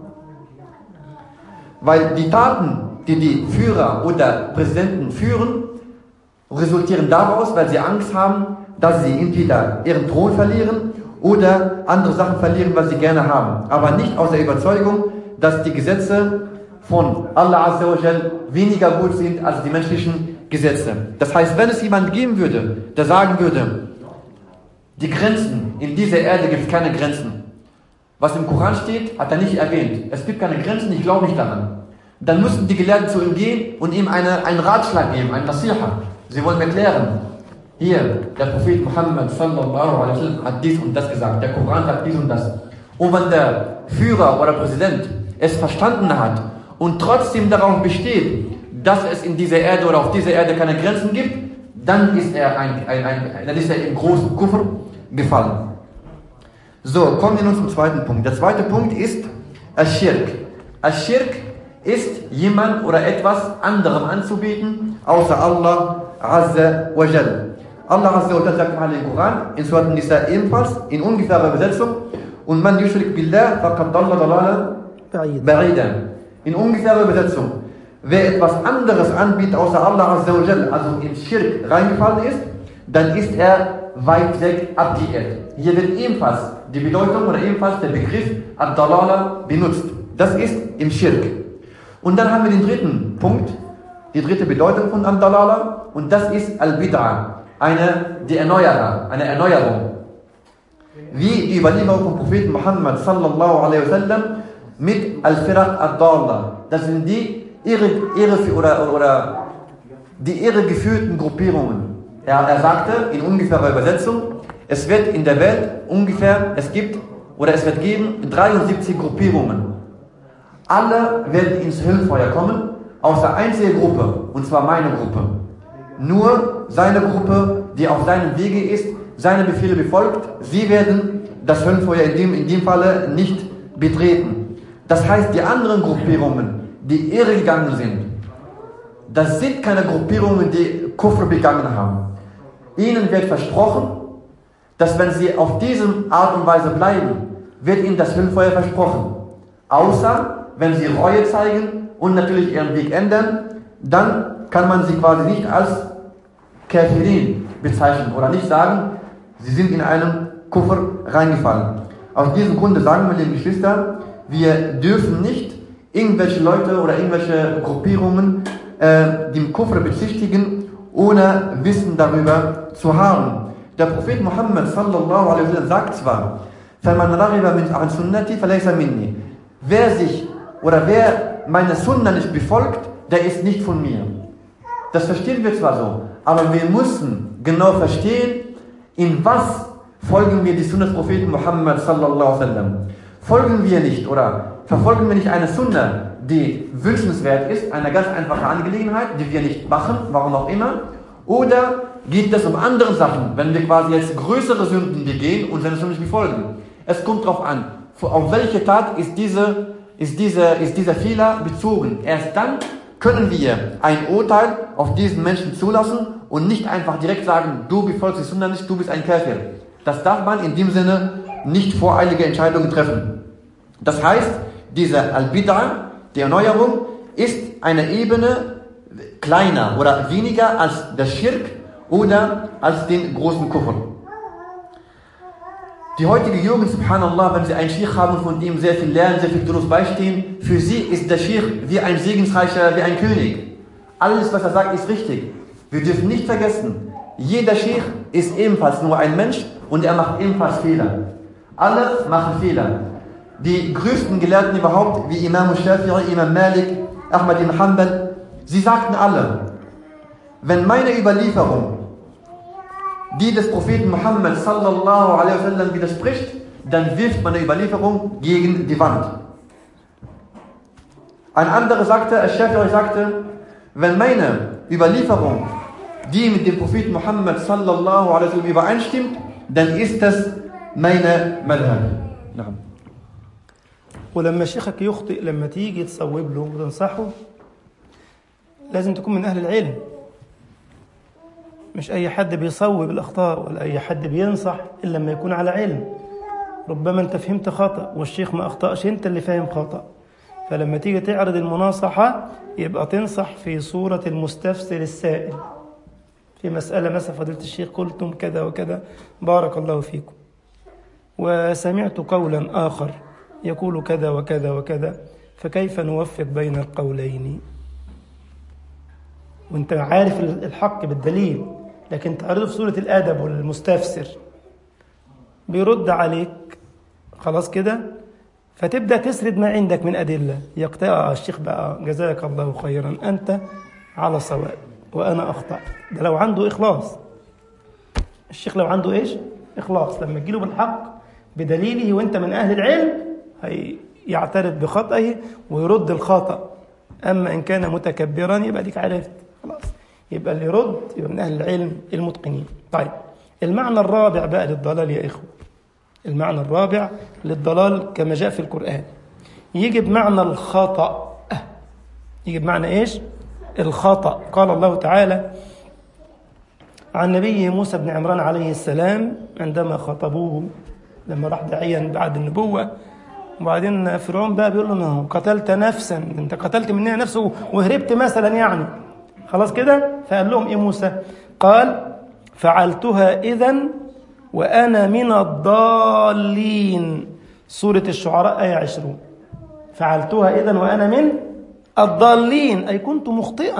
Weil die Taten, die die Führer oder Präsidenten führen, resultieren daraus, weil sie Angst haben, dass sie entweder ihren Thron verlieren oder andere Sachen verlieren, was sie gerne haben. Aber nicht aus der Überzeugung, dass die Gesetze von Allah Azza wa Jal weniger gut sind als die menschlichen Gesetze. Das heißt, wenn es jemand geben würde, der sagen würde, die Grenzen, in dieser Erde gibt es keine Grenzen. Was im Koran steht, hat er nicht erwähnt. Es gibt keine Grenzen, ich glaube nicht daran. Dann müssten die Gelehrten zu ihm gehen und ihm einen Ratschlag geben, einen Nasiha. Sie wollen erklären, hier, der Prophet Muhammad sallallahu alaihi wasallam hat dies und das gesagt, der Koran sagt dies und das. Und wenn der Führer oder Präsident es verstanden hat und trotzdem darauf besteht, dass es in dieser Erde oder auf dieser Erde keine Grenzen gibt, dann ist er im großen Kufr gefallen. So, kommen wir nun zum zweiten Punkt. Der zweite Punkt ist Ash-Shirk. Ash-Shirk ist jemand oder etwas anderem anzubieten, außer Allah Azza wa Jal. Allah Azza wa Jal sagt im Heiligen Koran, in Surat An-Nisa ebenfalls, in ungefährer Übersetzung, und man yushrik billah faqad dalla dalalan ba'ida. In ungefährer Übersetzung, wer etwas anderes anbietet außer Allah Azza wa Jal, also in Schirk reingefallen ist, dann ist er weit weg abgeehrt. Hier wird ebenfalls die Bedeutung oder ebenfalls der Begriff Ad-Dalala benutzt. Das ist im Schirk. Und dann haben wir den dritten Punkt, die dritte Bedeutung von Ad-Dalala, und das ist Al-Bid'a, eine Erneuerung. Wie die Überlieferung vom Propheten Muhammad sallallahu alaihi wasallam mit Al-Firaq Ad-Dalla. Das sind die irregeführten Gruppierungen. Er sagte in ungefährer Übersetzung, es wird in der Welt es wird geben 73 Gruppierungen. Alle werden ins Höllenfeuer kommen, außer einzige Gruppe, und zwar meine Gruppe. Nur seine Gruppe, die auf seinem Wege ist, seine Befehle befolgt, sie werden das Höllenfeuer in dem Falle nicht betreten. Das heißt, die anderen Gruppierungen, die irregegangen sind, das sind keine Gruppierungen, die Kufr begangen haben. Ihnen wird versprochen, dass wenn sie auf diese Art und Weise bleiben, wird ihnen das Höllenfeuer versprochen. Außer wenn sie Reue zeigen und natürlich ihren Weg ändern, dann kann man sie quasi nicht als Kafirin bezeichnen oder nicht sagen, sie sind in einen Kufr reingefallen. Aus diesem Grunde sagen wir den Geschwistern, wir dürfen nicht irgendwelche Leute oder irgendwelche Gruppierungen dem Kufr bezichtigen ohne Wissen darüber zu haben. Der Prophet Muhammad sallallahu alaihi wasallam sagt zwar, فَمَنْ رَغِبَ عَنْ سُنَّتِي فَلَيْسَ مِنِّي. Wer meine Sunna nicht befolgt, der ist nicht von mir. Das verstehen wir zwar so, aber wir müssen genau verstehen, in was folgen wir die Sunna des Propheten Muhammad sallallahu alaihi wasallam. Folgen wir nicht oder verfolgen wir nicht eine Sunna, die wünschenswert ist, eine ganz einfache Angelegenheit, die wir nicht machen, warum auch immer, oder geht es um andere Sachen, wenn wir quasi jetzt größere Sünden begehen und seine Sunna nicht befolgen? Es kommt darauf an, auf welche Tat ist dieser Fehler bezogen. Erst dann können wir ein Urteil auf diesen Menschen zulassen und nicht einfach direkt sagen, du befolgst die Sunna nicht, du bist ein Kafir. Das darf man in dem Sinne nicht voreilige Entscheidungen treffen. Das heißt, diese Al-Bid'ah, die Erneuerung, ist eine Ebene kleiner oder weniger als der Schirk oder als den großen Kufr. Die heutige Jugend, subhanallah, wenn sie einen Sheikh haben, von dem sehr viel lernen, sehr viel Durus beistehen, für sie ist der Sheikh wie ein Segensreicher, wie ein König. Alles, was er sagt, ist richtig. Wir dürfen nicht vergessen, jeder Sheikh ist ebenfalls nur ein Mensch und er macht ebenfalls Fehler. Alle machen Fehler. Die größten Gelehrten überhaupt, wie Imam Shafi'i, Imam Malik, Ahmad ibn Hanbal, sie sagten alle, wenn meine Überlieferung die des Propheten Muhammad sallallahu alaihi wasallam widerspricht, dann wirft meine Überlieferung gegen die Wand. Ein anderer sagte, Al-Shafi'i sagte, wenn meine Überlieferung die mit dem Propheten Muhammad sallallahu alaihi wasallam übereinstimmt, dann ist das meine Madhhab. نعم. ولما شيخك يخطئ لما تيجي تصوب له وتنصحه لازم تكون من أهل العلم، مش أي حد بيصوب الأخطاء ولا أي حد بينصح إلا لما يكون على علم. ربما أنت فهمت خطأ والشيخ ما أخطأش، أنت اللي فاهم خطأ، فلما تيجي تعرض المناصحة يبقى تنصح في صورة المستفسر السائل في مسألة مثلا فضيلة الشيخ قلتم كذا وكذا بارك الله فيكم وسمعت قولا آخر يقول كذا وكذا وكذا، فكيف نوفق بين القولين؟ وانت عارف الحق بالدليل، لكن تعرضه في صورة الأدب والمستفسر بيرد عليك خلاص كده، فتبدأ تسرد ما عندك من أدلة يقطع الشيخ بقى جزاك الله خيرا أنت على صواب وأنا أخطأ. ده لو عنده إخلاص، الشيخ لو عنده إيش؟ إخلاص، لما تجيله بالحق بدليله وأنت من أهل العلم يعترف بخطئه ويرد الخطأ. أما إن كان متكبرا يبقى ديك عرفت خلاص، يبقى اللي يرد يبقى من أهل العلم المتقنين. طيب المعنى الرابع بقى للضلال يا إخوة، المعنى الرابع للضلال كما جاء في القرآن يجي بمعنى الخطأ. يجي بمعنى إيش؟ الخطأ. قال الله تعالى عن نبيه موسى بن عمران عليه السلام عندما خطبوه لما راح داعيا بعد النبوة، وبعدين فرعون بقى بيقول له انه قتلت نفسا، انت قتلت منها نفسه وهربت مثلا يعني خلاص كده. فقال لهم ايه موسى؟ قال فعلتها إذن وأنا من الضالين. سورة الشعراء آية 20. فعلتها إذن وأنا من الضالين، أي كنت مخطئا،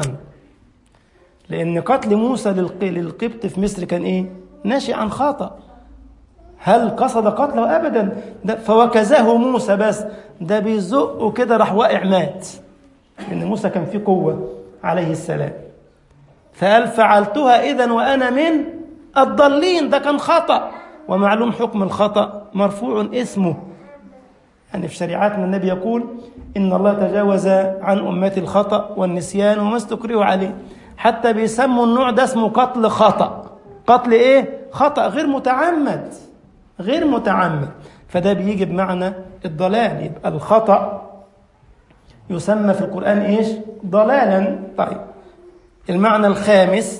لأن قتل موسى للقبط في مصر كان إيه؟ ناشئ عن خطأ. هل قصد قتله؟ أبدا. فوكزه موسى، بس ده بيزقه كده راح واقع مات، لأن موسى كان فيه قوة عليه السلام. فقال فعلتها إذن وأنا من الضالين، ده كان خطأ، ومعلوم حكم الخطأ مرفوع اسمه. يعني في شريعتنا النبي يقول إن الله تجاوز عن أمتي الخطأ والنسيان وما استكرهوا عليه، حتى بيسموا النوع ده اسمه قتل خطأ. قتل إيه؟ خطأ غير متعمد، غير متعمد. فده بيجي بمعنى الضلال، يبقى الخطأ يسمى في القرآن إيش؟ ضلالا. طيب المعنى الخامس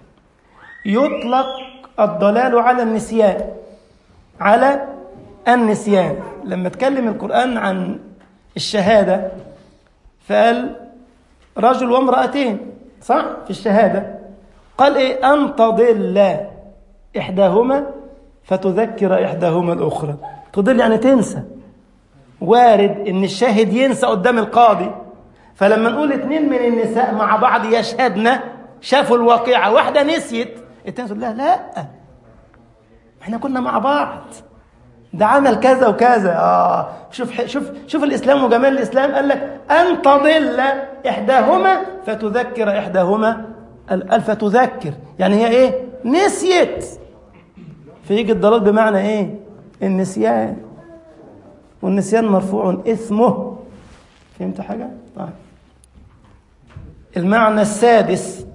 يطلق الضلال على النسيان، على النسيان. لما تكلم القرآن عن الشهادة فقال رجل وامرأتين، صح؟ في الشهادة قال إيه؟ أن تضل إحداهما فتذكر إحداهما الأخرى. تضل يعني تنسى. وارد إن الشاهد ينسى قدام القاضي، فلما نقول 2 من النساء مع بعض يشهدن شافوا الواقعة، واحدة نسيت، التاني تقول لها لا احنا كنا مع بعض، ده عمل كذا وكذا. شوف الإسلام وجمال الإسلام. قال لك أن تضل إحداهما فتذكر إحداهما فتذكر، يعني هي إيه؟ نسيت. فيجي الضلال بمعنى إيه؟ النسيان، والنسيان مرفوع إثمه. فهمت حاجة؟ طيب. المعنى السادس،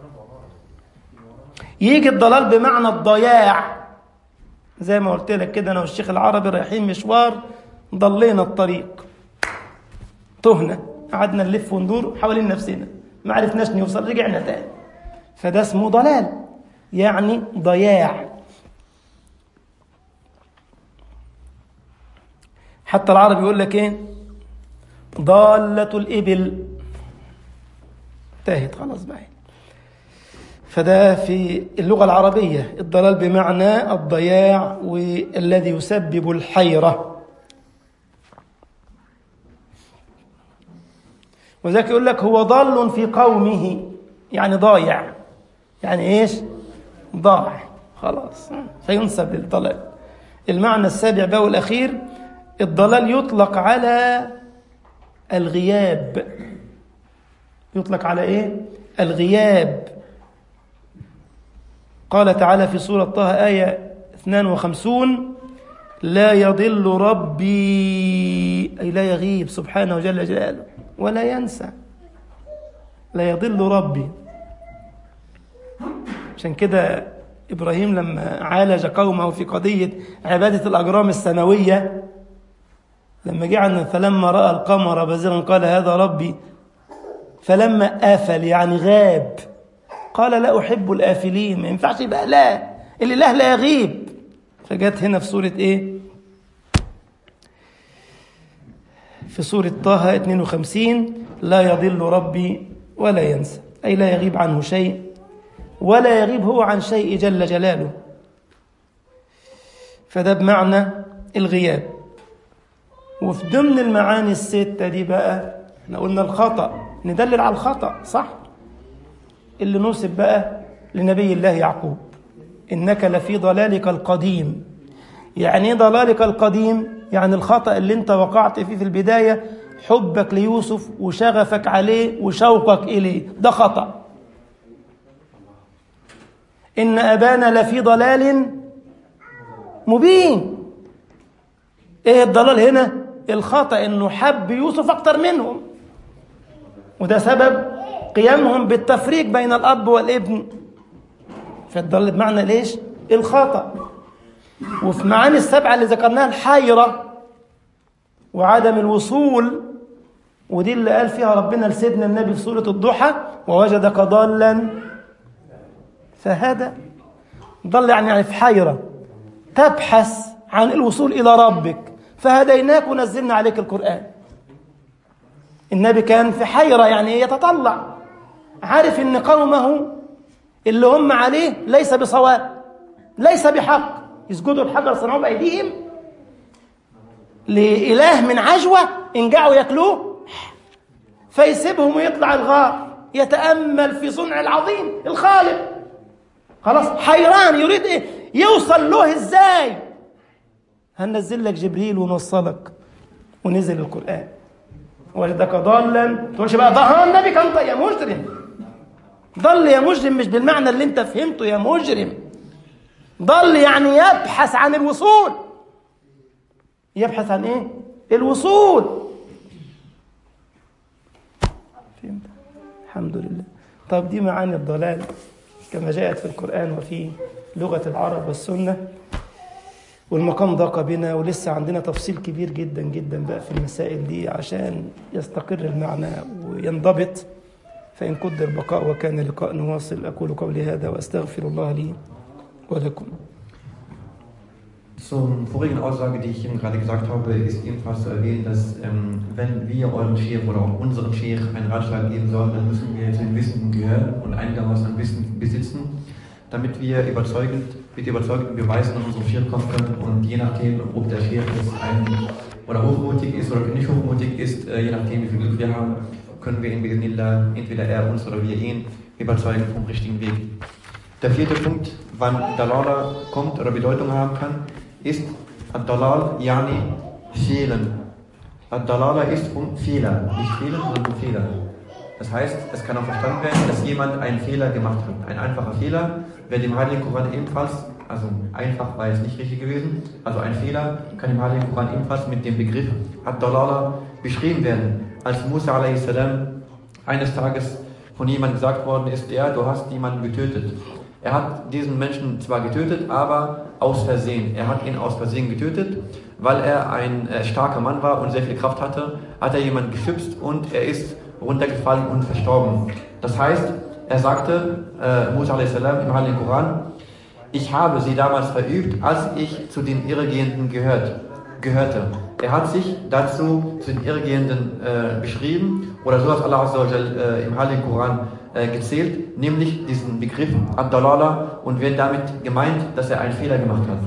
يجي الضلال بمعنى الضياع. زي ما قلت لك كده، أنا والشيخ العربي رايحين مشوار، ضلينا الطريق، تهنا، قعدنا نلف وندور حوالين نفسنا، ما عرفناش نوصل، رجعنا تاني. فده اسمه ضلال، يعني ضياع. حتى العربي يقول لك ايه؟ ضالة الإبل، تاهت خلاص بقى. فده في اللغة العربية الضلال بمعنى الضياع والذي يسبب الحيرة. وذلك يقول لك هو ضال في قومه، يعني ضايع، يعني ايش؟ ضاع خلاص، فينسب للضلال. المعنى السابع بقى والأخير، الضلال يطلق على الغياب. يطلق على ايه؟ الغياب. قال تعالى في سورة طه آية 52: لا يضل ربي، أي لا يغيب سبحانه جل جلاله ولا ينسى. لا يضل ربي. عشان كده إبراهيم لما عالج قومه في قضية عبادة الأجرام السماوية، لما جعلنا فلما رأى القمر بازغا قال هذا ربي، فلما آفل يعني غاب، قال لا أحب الآفلين. ما ينفعش يبقى لا، الإله لا يغيب. فجت هنا في سورة إيه؟ في سورة طه 52: لا يضل ربي ولا ينسى، أي لا يغيب عنه شيء ولا يغيب هو عن شيء جل جلاله. فده بمعنى الغياب. وفي ضمن المعاني الستة دي بقى احنا قلنا الخطأ، ندلل على الخطأ صح، اللي نوسب بقى لنبي الله يعقوب: إنك لفي ضلالك القديم. يعني ايه ضلالك القديم؟ يعني الخطأ اللي انت وقعت فيه في البداية، حبك ليوسف وشغفك عليه وشوقك إليه، ده خطأ. إن أبانا لفي ضلال مبين. ايه الضلال هنا؟ الخطأ انه حب يوسف اكتر منهم، وده سبب قيامهم بالتفريق بين الاب والابن. فالضلال بمعنى ليش؟ الخطأ. وفي معاني السبعة اللي ذكرناها الحيرة وعدم الوصول، ودي اللي قال فيها ربنا لسيدنا النبي في سورة الضحى: ووجدك ضالا فهدى. ضل يعني في حيرة، تبحث عن الوصول إلى ربك، فهديناك ونزلنا عليك القرآن. النبي كان في حيرة، يعني يتطلع، عارف إن قومه اللي هم عليه ليس بصواب، ليس بحق، يسجدوا الحجر صنعوا بأيديهم لإله من عجوة إن جاعوا يأكلوه، فيسيبهم ويطلع الغار يتأمل في صنع العظيم الخالق. خلاص حيران، يريد إيه؟ يوصل له إزاي؟ هننزل لك جبريل ونوصلك، ونزل القرآن. وجدك ضالا، تقولش بقى ضهر النبي كان يا مجرم. ضل يا مجرم مش بالمعنى اللي انت فهمته يا مجرم. ضل يعني يبحث عن الوصول. يبحث عن ايه؟ الوصول. فهمت؟ الحمد لله. طب دي معاني الضلال كما جاءت في القرآن وفي لغة العرب والسنة. والمقام ضاق بنا، ولسه عندنا تفصيل كبير جدا جدا بقى في المسائل دي عشان يستقر المعنى وينضبط. فإن قدر بقاء وكان لقاء نواصل. أقول قولي هذا وأستغفر الله لي ولكم. Zum vorigen Aussage, die ich eben gerade gesagt habe, ist ebenfalls zu erwähnen, dass wenn wir euren Sheikh oder auch unseren Sheikh einen Ratschlag geben sollen, dann müssen wir zu den Wissenden gehören und einigermaßen an Wissen besitzen, damit wir mit überzeugenden Beweisen an unseren Sheikh kommen können. Und je nachdem, ob der Sheikh oder hochmutig ist oder nicht hochmutig ist, je nachdem wie viel Glück wir haben, können wir ihn entweder er uns oder wir ihn überzeugen vom richtigen Weg. Der vierte Punkt, wann Dalala kommt oder Bedeutung haben kann, ist Ad-Dalal yani fehlen. Ad-Dalala ist Fehler, nicht fehlen, sondern Fehler. Das heißt, es kann auch verstanden werden, dass jemand einen Fehler gemacht hat. Ein einfacher Fehler wird im Heiligen Koran ebenfalls, also einfach war jetzt nicht richtig gewesen, also ein Fehler kann im Heiligen Koran ebenfalls mit dem Begriff Ad-Dalala beschrieben werden. Als Musa a.s. eines Tages von jemandem gesagt worden ist, du hast jemanden getötet. Er hat diesen Menschen zwar getötet, aber aus Versehen. Er hat ihn aus Versehen getötet, weil er ein starker Mann war und sehr viel Kraft hatte, hat er jemanden geschubst und er ist runtergefallen und verstorben. Das heißt, er sagte, Musa a.s. im Heiligen Koran, ich habe sie damals verübt, als ich zu den Irregehenden gehörte. Er hat sich dazu zu den Irregehenden beschrieben, oder so hat Allah Azza wa Jal im Heiligen Koran gezählt, nämlich diesen Begriff Ad-Dalala, und wird damit gemeint, dass er einen Fehler gemacht hat.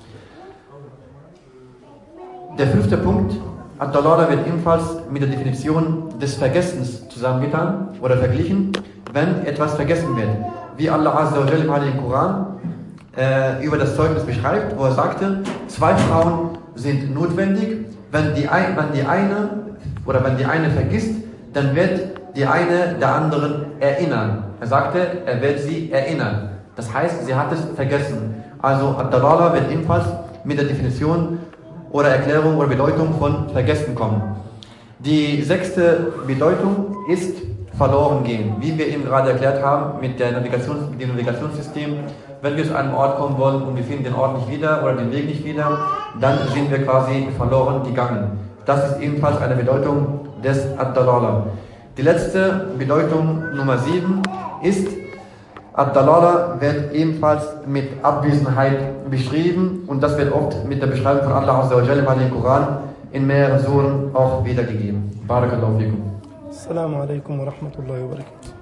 Der fünfte Punkt, Ad-Dalala wird ebenfalls mit der Definition des Vergessens zusammengetan oder verglichen, wenn etwas vergessen wird. Wie Allah Azza wa Jal im Heiligen Koran über das Zeugnis beschreibt, wo er sagte, 2 Frauen sind notwendig, wenn die eine vergisst, dann wird die eine der anderen erinnern. Er sagte, er wird sie erinnern. Das heißt, sie hat es vergessen. Also Ad-Dalala wird ebenfalls mit der Definition oder Erklärung oder Bedeutung von vergessen kommen. Die 6. Bedeutung ist verloren gehen. Wie wir eben gerade erklärt haben mit dem Navigationssystem. Wenn wir zu einem Ort kommen wollen und wir finden den Ort nicht wieder oder den Weg nicht wieder, dann sind wir quasi verloren gegangen. Das ist ebenfalls eine Bedeutung des Ad-Dalala. Die letzte Bedeutung, Nummer 7, ist, Ad-Dalala wird ebenfalls mit Abwesenheit beschrieben und das wird oft mit der Beschreibung von Allah Azza wa Jalla im Heiligen Koran in mehreren Suren auch wiedergegeben. Barakallahu fikum. Assalamu alaikum wa rahmatullahi wa barakatuh.